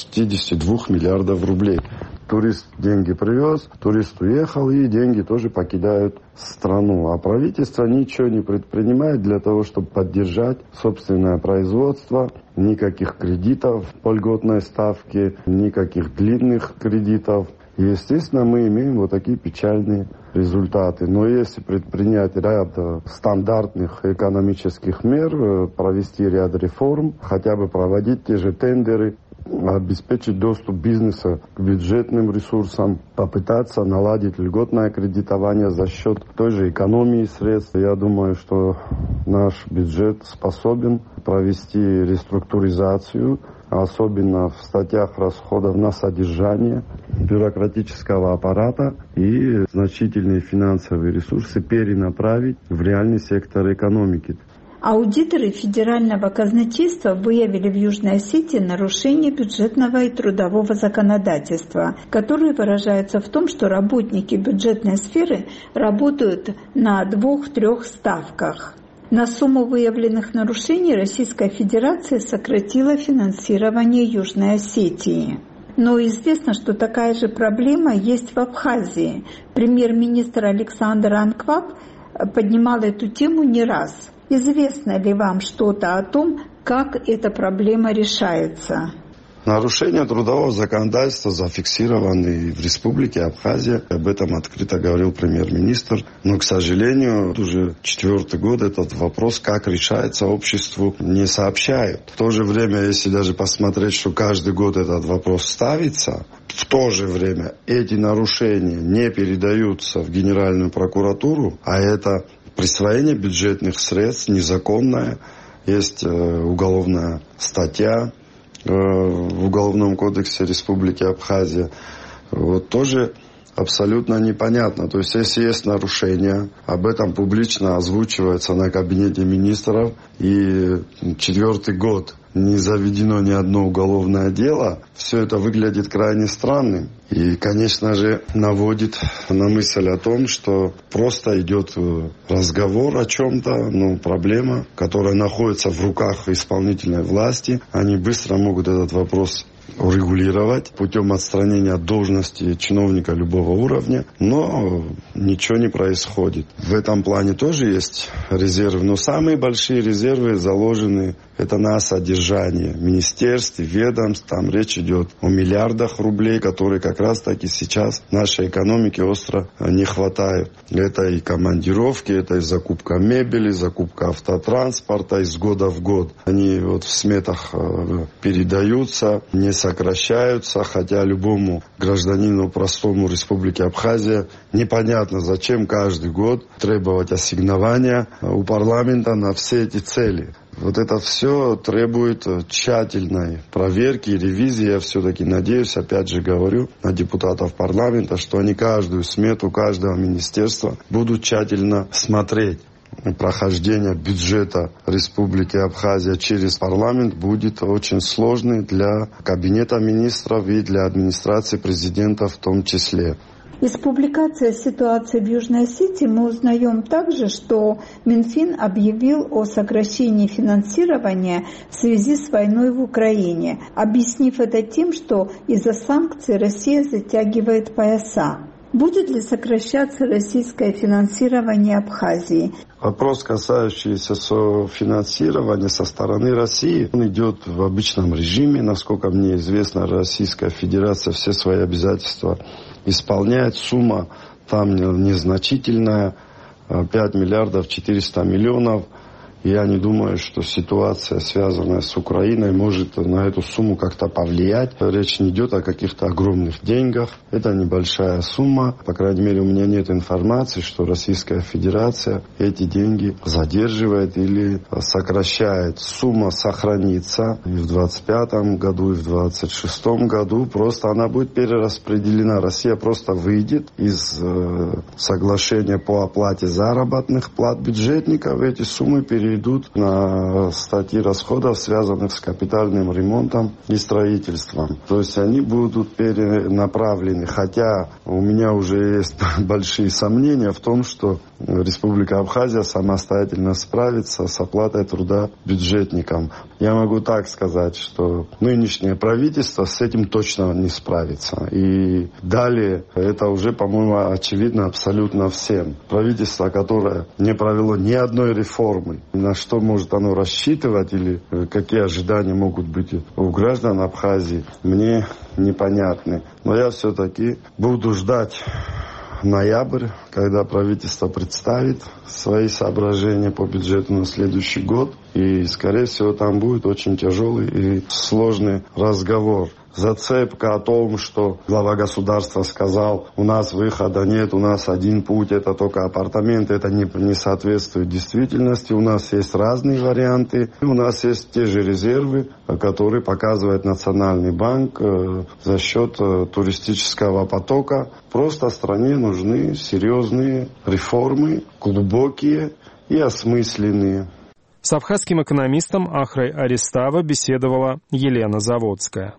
62 миллиардов рублей. Турист деньги привез, турист уехал, и деньги тоже покидают страну. А правительство ничего не предпринимает для того, чтобы поддержать собственное производство. Никаких кредитов по льготной ставке, никаких длинных кредитов. И, естественно, мы имеем вот такие печальные результаты. Но если предпринять ряд стандартных экономических мер, провести ряд реформ, хотя бы проводить те же тендеры, обеспечить доступ бизнеса к бюджетным ресурсам, попытаться наладить льготное кредитование за счет той же экономии средств. Я думаю, что наш бюджет способен провести реструктуризацию, особенно в статьях расходов на содержание бюрократического аппарата, и значительные финансовые ресурсы перенаправить в реальный сектор экономики. Аудиторы федерального казначейства выявили в Южной Осетии нарушение бюджетного и трудового законодательства, которое выражается в том, что работники бюджетной сферы работают на 2-3 ставках. На сумму выявленных нарушений Российская Федерация сократила финансирование Южной Осетии. Но известно, что такая же проблема есть в Абхазии. Премьер-министр Александр Анкваб поднимал эту тему не раз. Известно ли вам что-то о том, как эта проблема решается? Нарушения трудового законодательства зафиксированы в Республике Абхазия. Об этом открыто говорил премьер-министр. Но, к сожалению, уже 4-й год этот вопрос, как решается обществу, не сообщают. В то же время, если даже посмотреть, что каждый год этот вопрос ставится, в то же время эти нарушения не передаются в Генеральную прокуратуру, а это присвоение бюджетных средств незаконное. Есть уголовная статья в Уголовном кодексе Республики Абхазия. Вот тоже абсолютно непонятно. То есть, если есть нарушение, об этом публично озвучивается на Кабинете министров, и 4-й год не заведено ни одно уголовное дело, все это выглядит крайне странным. И, конечно же, наводит на мысль о том, что просто идет разговор о чем-то, проблема, которая находится в руках исполнительной власти. Они быстро могут этот вопрос урегулировать путем отстранения от должности чиновника любого уровня, но ничего не происходит. В этом плане тоже есть резервы, но самые большие резервы заложены это на содержание министерств и ведомств. Там речь идет о миллиардах рублей, которые как раз таки сейчас нашей экономике остро не хватает. Это и командировки, это и закупка мебели, закупка автотранспорта из года в год. Они в сметах передаются, не сокращаются, хотя любому гражданину простому Республики Абхазия непонятно, зачем каждый год требовать ассигнования у парламента на все эти цели. Вот это все требует тщательной проверки и ревизии. Я все-таки надеюсь, опять же говорю, на депутатов парламента, что они каждую смету каждого министерства будут тщательно смотреть. Прохождение бюджета Республики Абхазия через парламент будет очень сложный для Кабинета министров и для администрации президента в том числе. Из публикации ситуации в Южной Осетии мы узнаем также, что Минфин объявил о сокращении финансирования в связи с войной в Украине, объяснив это тем, что из-за санкций Россия затягивает пояса. Будет ли сокращаться российское финансирование Абхазии? Вопрос, касающийся софинансирования со стороны России, он идет в обычном режиме. Насколько мне известно, Российская Федерация все свои обязательства исполняет. Сумма там незначительная, 5 миллиардов 400 миллионов. Я не думаю, что ситуация, связанная с Украиной, может на эту сумму как-то повлиять. Речь не идет о каких-то огромных деньгах. Это небольшая сумма. По крайней мере, у меня нет информации, что Российская Федерация эти деньги задерживает или сокращает. Сумма сохранится и в 2025 году, и в 2026 году. Просто она будет перераспределена. Россия просто выйдет из соглашения по оплате заработных плат бюджетников. Эти суммы перейдут на статьи расходов, связанных с капитальным ремонтом и строительством. То есть они будут перенаправлены. Хотя у меня уже есть большие сомнения в том, что Республика Абхазия самостоятельно справится с оплатой труда бюджетникам. Я могу так сказать, что нынешнее правительство с этим точно не справится. И далее это уже, по-моему, очевидно абсолютно всем. Правительство, которое не провело ни одной реформы, на что может оно рассчитывать или какие ожидания могут быть у граждан Абхазии, мне непонятны. Но я все-таки буду ждать ноябрь, когда правительство представит свои соображения по бюджету на следующий год. И, скорее всего, там будет очень тяжелый и сложный разговор. Зацепка о том, что глава государства сказал, у нас выхода нет, у нас один путь, это только апартаменты, это не соответствует действительности. У нас есть разные варианты. У нас есть те же резервы, которые показывает Национальный банк за счет туристического потока. Просто стране нужны серьезные реформы, глубокие и осмысленные. С абхазским экономистом Ахрой Аристава беседовала Елена Заводская.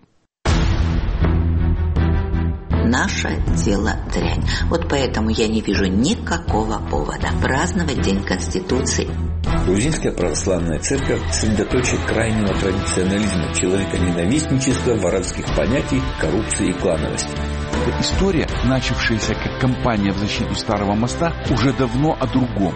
Наше дело дрянь. Вот поэтому я не вижу никакого повода праздновать День Конституции. Грузинская православная церковь – средоточие крайнего традиционализма, человеконенавистничества, воровских понятий, коррупции и клановости. История, начавшаяся как кампания в защиту Старого моста, уже давно о другом.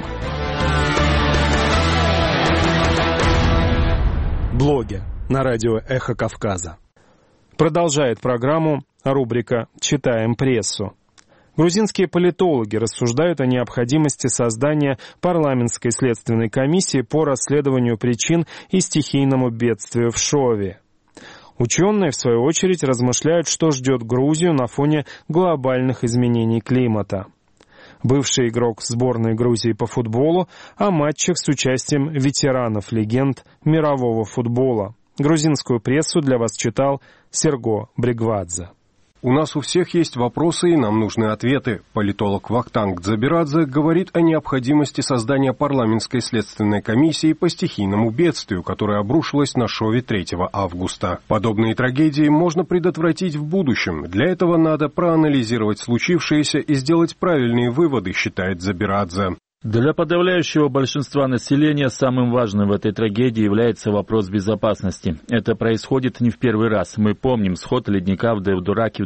Блоги на радио «Эхо Кавказа». Продолжает программу рубрика «Читаем прессу». Грузинские политологи рассуждают о необходимости создания парламентской следственной комиссии по расследованию причин и стихийному бедствию в Шове. Ученые, в свою очередь, размышляют, что ждет Грузию на фоне глобальных изменений климата. Бывший игрок сборной Грузии по футболу о матчах с участием ветеранов-легенд мирового футбола. Грузинскую прессу для вас читал Серго Бригвадзе. У нас у всех есть вопросы, и нам нужны ответы. Политолог Вахтанг Дзабирадзе говорит о необходимости создания парламентской следственной комиссии по стихийному бедствию, которое обрушилось на Шове 3 августа. Подобные трагедии можно предотвратить в будущем. Для этого надо проанализировать случившееся и сделать правильные выводы, считает Дзабирадзе. Для подавляющего большинства населения самым важным в этой трагедии является вопрос безопасности. Это происходит не в первый раз. Мы помним сход ледника в Девдураке в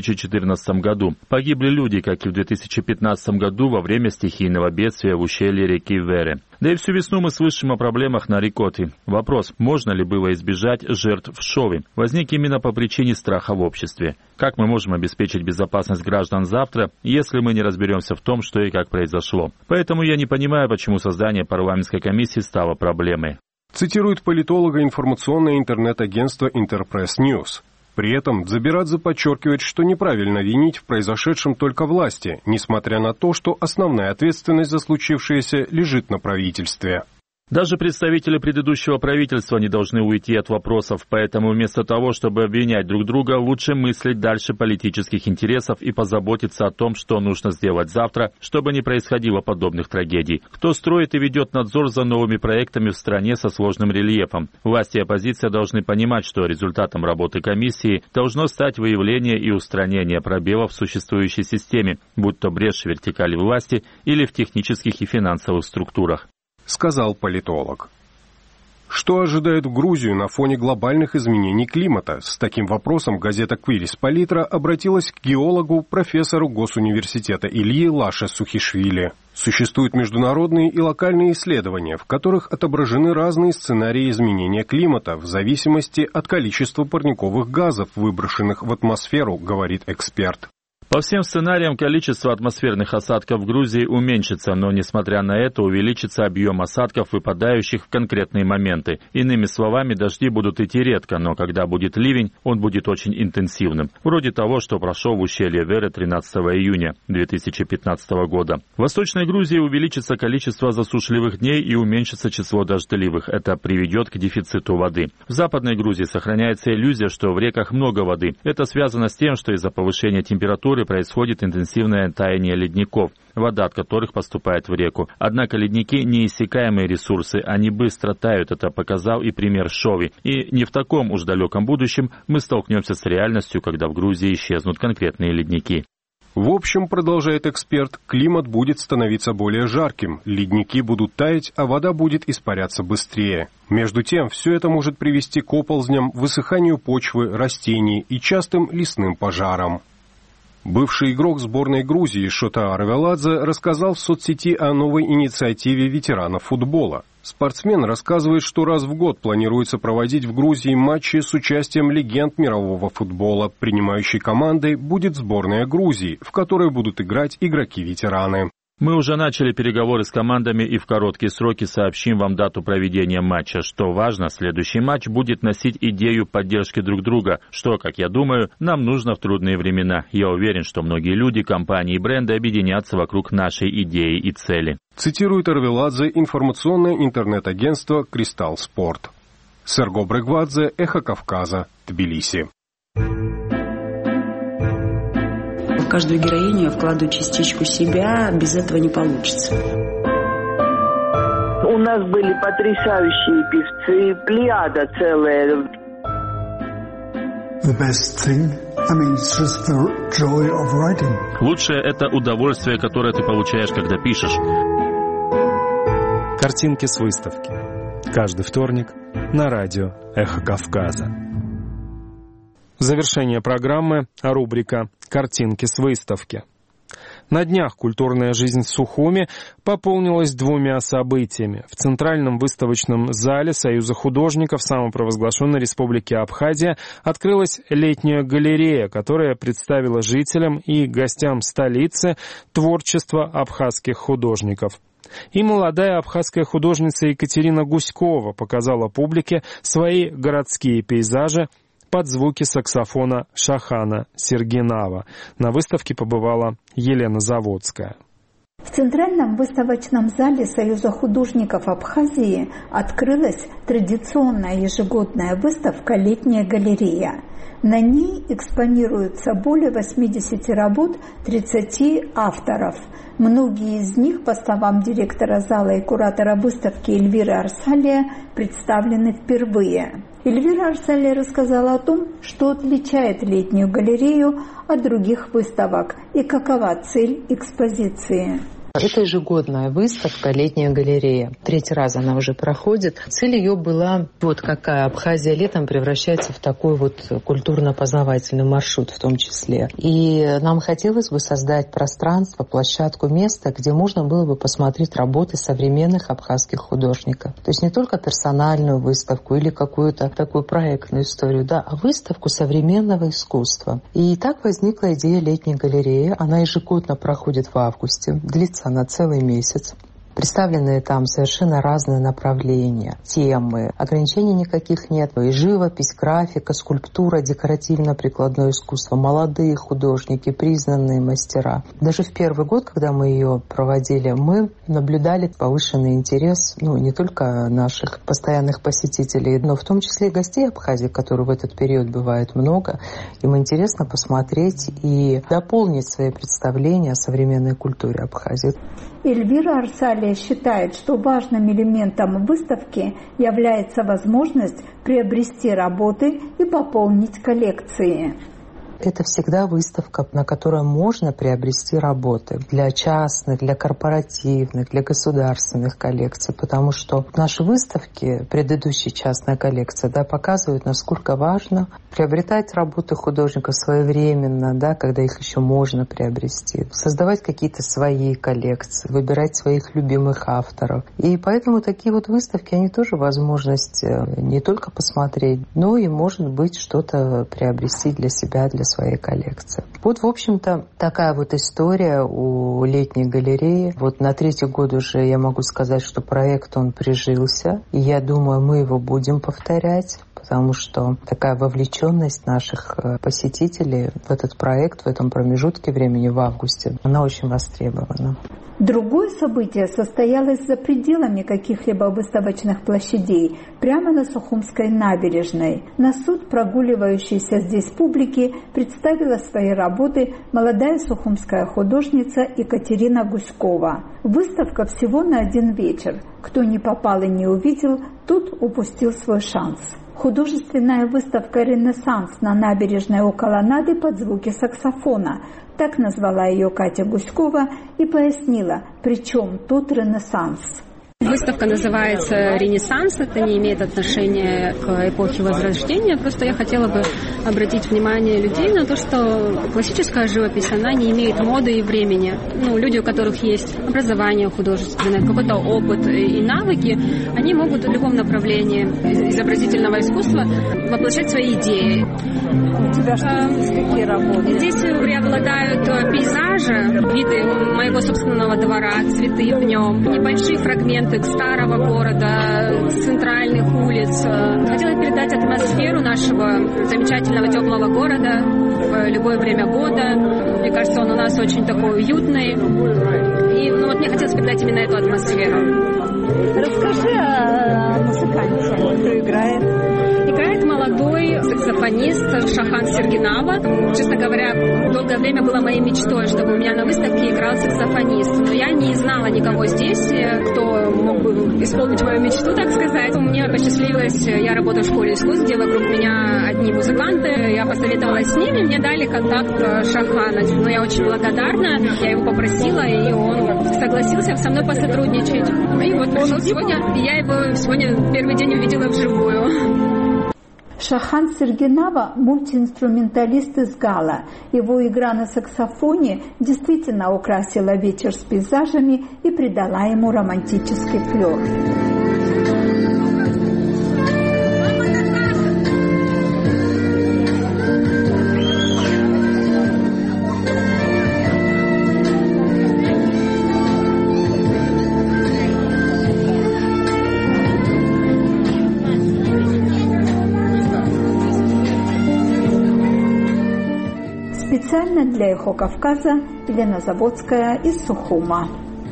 2014 году. Погибли люди, как и в 2015 году во время стихийного бедствия в ущелье реки Вере. Да и всю весну мы слышим о проблемах на Рикоте. Вопрос, можно ли было избежать жертв в Шове, возник именно по причине страха в обществе. Как мы можем обеспечить безопасность граждан завтра, если мы не разберемся в том, что и как произошло? Поэтому я не понимаю, почему создание парламентской комиссии стало проблемой. Цитирует политолога информационное интернет-агентство Интерпресс Ньюс. При этом Дзабирадзе подчеркивает, что неправильно винить в произошедшем только власти, несмотря на то, что основная ответственность за случившееся лежит на правительстве. Даже представители предыдущего правительства не должны уйти от вопросов, поэтому вместо того, чтобы обвинять друг друга, лучше мыслить дальше политических интересов и позаботиться о том, что нужно сделать завтра, чтобы не происходило подобных трагедий. Кто строит и ведет надзор за новыми проектами в стране со сложным рельефом? Власти и оппозиция должны понимать, что результатом работы комиссии должно стать выявление и устранение пробелов в существующей системе, будь то брешь в вертикали власти или в технических и финансовых структурах. Сказал политолог. Что ожидает Грузию на фоне глобальных изменений климата? С таким вопросом газета «Квилис Палитра» обратилась к геологу, профессору Госуниверситета Ильи Лаше Сухишвили. Существуют международные и локальные исследования, в которых отображены разные сценарии изменения климата в зависимости от количества парниковых газов, выброшенных в атмосферу, говорит эксперт. По всем сценариям количество атмосферных осадков в Грузии уменьшится, но, несмотря на это, увеличится объем осадков, выпадающих в конкретные моменты. Иными словами, дожди будут идти редко, но когда будет ливень, он будет очень интенсивным. Вроде того, что прошел в ущелье Веры 13 июня 2015 года. В Восточной Грузии увеличится количество засушливых дней и уменьшится число дождливых. Это приведет к дефициту воды. В Западной Грузии сохраняется иллюзия, что в реках много воды. Это связано с тем, что из-за повышения температуры происходит интенсивное таяние ледников, вода от которых поступает в реку. Однако ледники – неиссякаемые ресурсы, они быстро тают, это показал и пример Шови. И не в таком уж далеком будущем мы столкнемся с реальностью, когда в Грузии исчезнут конкретные ледники. В общем, продолжает эксперт, климат будет становиться более жарким, ледники будут таять, а вода будет испаряться быстрее. Между тем, все это может привести к оползням, высыханию почвы, растений и частым лесным пожарам. Бывший игрок сборной Грузии Шота Арвеладзе рассказал в соцсети о новой инициативе ветеранов футбола. Спортсмен рассказывает, что раз в год планируется проводить в Грузии матчи с участием легенд мирового футбола. Принимающей командой будет сборная Грузии, в которой будут играть игроки-ветераны. Мы уже начали переговоры с командами и в короткие сроки сообщим вам дату проведения матча. Что важно, следующий матч будет носить идею поддержки друг друга, что, как я думаю, нам нужно в трудные времена. Я уверен, что многие люди, компании и бренды объединятся вокруг нашей идеи и цели. Цитирует Арвеладзе информационное интернет-агентство «Кристалл Спорт». Серго Бригвадзе, Эхо Кавказа, Тбилиси. В каждую героиню я вкладываю частичку себя, без этого не получится. У нас были потрясающие певцы, плеяда целая. Лучшее – это удовольствие, которое ты получаешь, когда пишешь. Картинки с выставки. Каждый вторник на радио «Эхо Кавказа». В завершение программы рубрика «Картинки с выставки». На днях культурная жизнь Сухуми пополнилась двумя событиями. В Центральном выставочном зале Союза художников самопровозглашенной Республики Абхазия открылась летняя галерея, которая представила жителям и гостям столицы творчество абхазских художников. И молодая абхазская художница Екатерина Гуськова показала публике свои городские пейзажи под звуки саксофона Шахана Сергинава. На выставке побывала Елена Заводская. В Центральном выставочном зале Союза художников Абхазии открылась традиционная ежегодная выставка «Летняя галерея». На ней экспонируются более 80 работ 30 авторов. Многие из них, по словам директора зала и куратора выставки Эльвиры Арсалия, представлены впервые. Эльвира Арсалия рассказала о том, что отличает летнюю галерею от других выставок и какова цель экспозиции. Это ежегодная выставка «Летняя галерея». 3-й раз она уже проходит. Цель ее была, вот какая Абхазия летом превращается в такой вот культурно-познавательный маршрут в том числе. И нам хотелось бы создать пространство, площадку, место, где можно было бы посмотреть работы современных абхазских художников. То есть не только персональную выставку или какую-то такую проектную историю, да, а выставку современного искусства. И так возникла идея «Летней галереи». Она ежегодно проходит в августе, длится на целый месяц. Представлены там совершенно разные направления, темы, ограничений никаких нет. И живопись, графика, скульптура, декоративно-прикладное искусство, молодые художники, признанные мастера. Даже в первый год, когда мы ее проводили, мы наблюдали повышенный интерес, не только наших постоянных посетителей, но в том числе и гостей Абхазии, которые в этот период бывает много. Им интересно посмотреть и дополнить свои представления о современной культуре Абхазии. Эльвира Арсалия считает, что важным элементом выставки является возможность приобрести работы и пополнить коллекции. Это всегда выставка, на которой можно приобрести работы для частных, для корпоративных, для государственных коллекций, потому что наши выставки, предыдущая частная коллекция, показывают, насколько важно приобретать работы художников своевременно, когда их еще можно приобрести, создавать какие-то свои коллекции, выбирать своих любимых авторов. И поэтому такие вот выставки, они тоже возможность не только посмотреть, но и, может быть, что-то приобрести для себя, для своей коллекции. Вот, в общем-то, такая вот история у летней галереи. Вот на 3-й год уже я могу сказать, что проект, он прижился. И я думаю, мы его будем повторять, потому что такая вовлеченность наших посетителей в этот проект в этом промежутке времени в августе, она очень востребована. Другое событие состоялось за пределами каких-либо выставочных площадей, прямо на Сухумской набережной. На суд прогуливающейся здесь публики представила свои работы молодая сухумская художница Екатерина Гуськова. Выставка всего на 1 вечер. Кто не попал и не увидел, тот упустил свой шанс. Художественная выставка «Ренессанс» на набережной у колоннады под звуки саксофона. Так назвала ее Катя Гуськова и пояснила, при чем тут ренессанс. Выставка называется «Ренессанс». Это не имеет отношения к эпохе Возрождения. Просто я хотела бы обратить внимание людей на то, что классическая живопись, она не имеет моды и времени. Люди, у которых есть образование художественное, какой-то опыт и навыки, они могут в любом направлении изобразительного искусства воплощать свои идеи. У тебя что здесь, какие работы? Здесь преобладают пейзажи, виды моего собственного двора, цветы в нем, небольшие фрагменты старого города, центральных улиц. Хотела передать атмосферу нашего замечательного теплого города в любое время года. Мне кажется, он у нас очень такой уютный. И мне хотелось передать именно эту атмосферу. Расскажи о музыканте, кто играет. Играет молодой саксофонист Шахан Сергинава. Честно говоря, долгое время было моей мечтой, чтобы у меня на выставке играл саксофонист. Но я не знала никого здесь, кто мог бы исполнить мою мечту, так сказать. Мне посчастливилось, я работаю в школе искусств, где вокруг меня одни музыканты. Я посоветовалась с ними, мне дали контакт Шахана. Но я очень благодарна. Я его попросила, и он согласился со мной посотрудничать. И вот пришел сегодня, и я его сегодня первый день увидела вживую. Шахан Сергинава – мультиинструменталист из Гала. Его игра на саксофоне действительно украсила вечер с пейзажами и придала ему романтический флёр. Специально для «Эхо Кавказа» Елена Заводская из Сухума.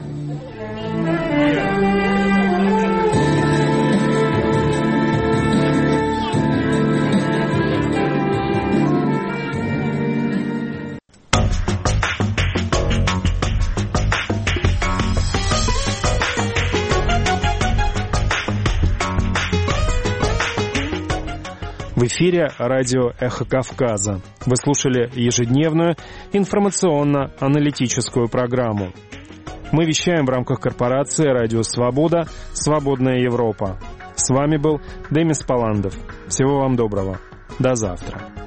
В эфире радио «Эхо Кавказа». Вы слушали ежедневную информационно-аналитическую программу. Мы вещаем в рамках корпорации «Радио Свобода. Свободная Европа». С вами был Демис Паландов. Всего вам доброго. До завтра.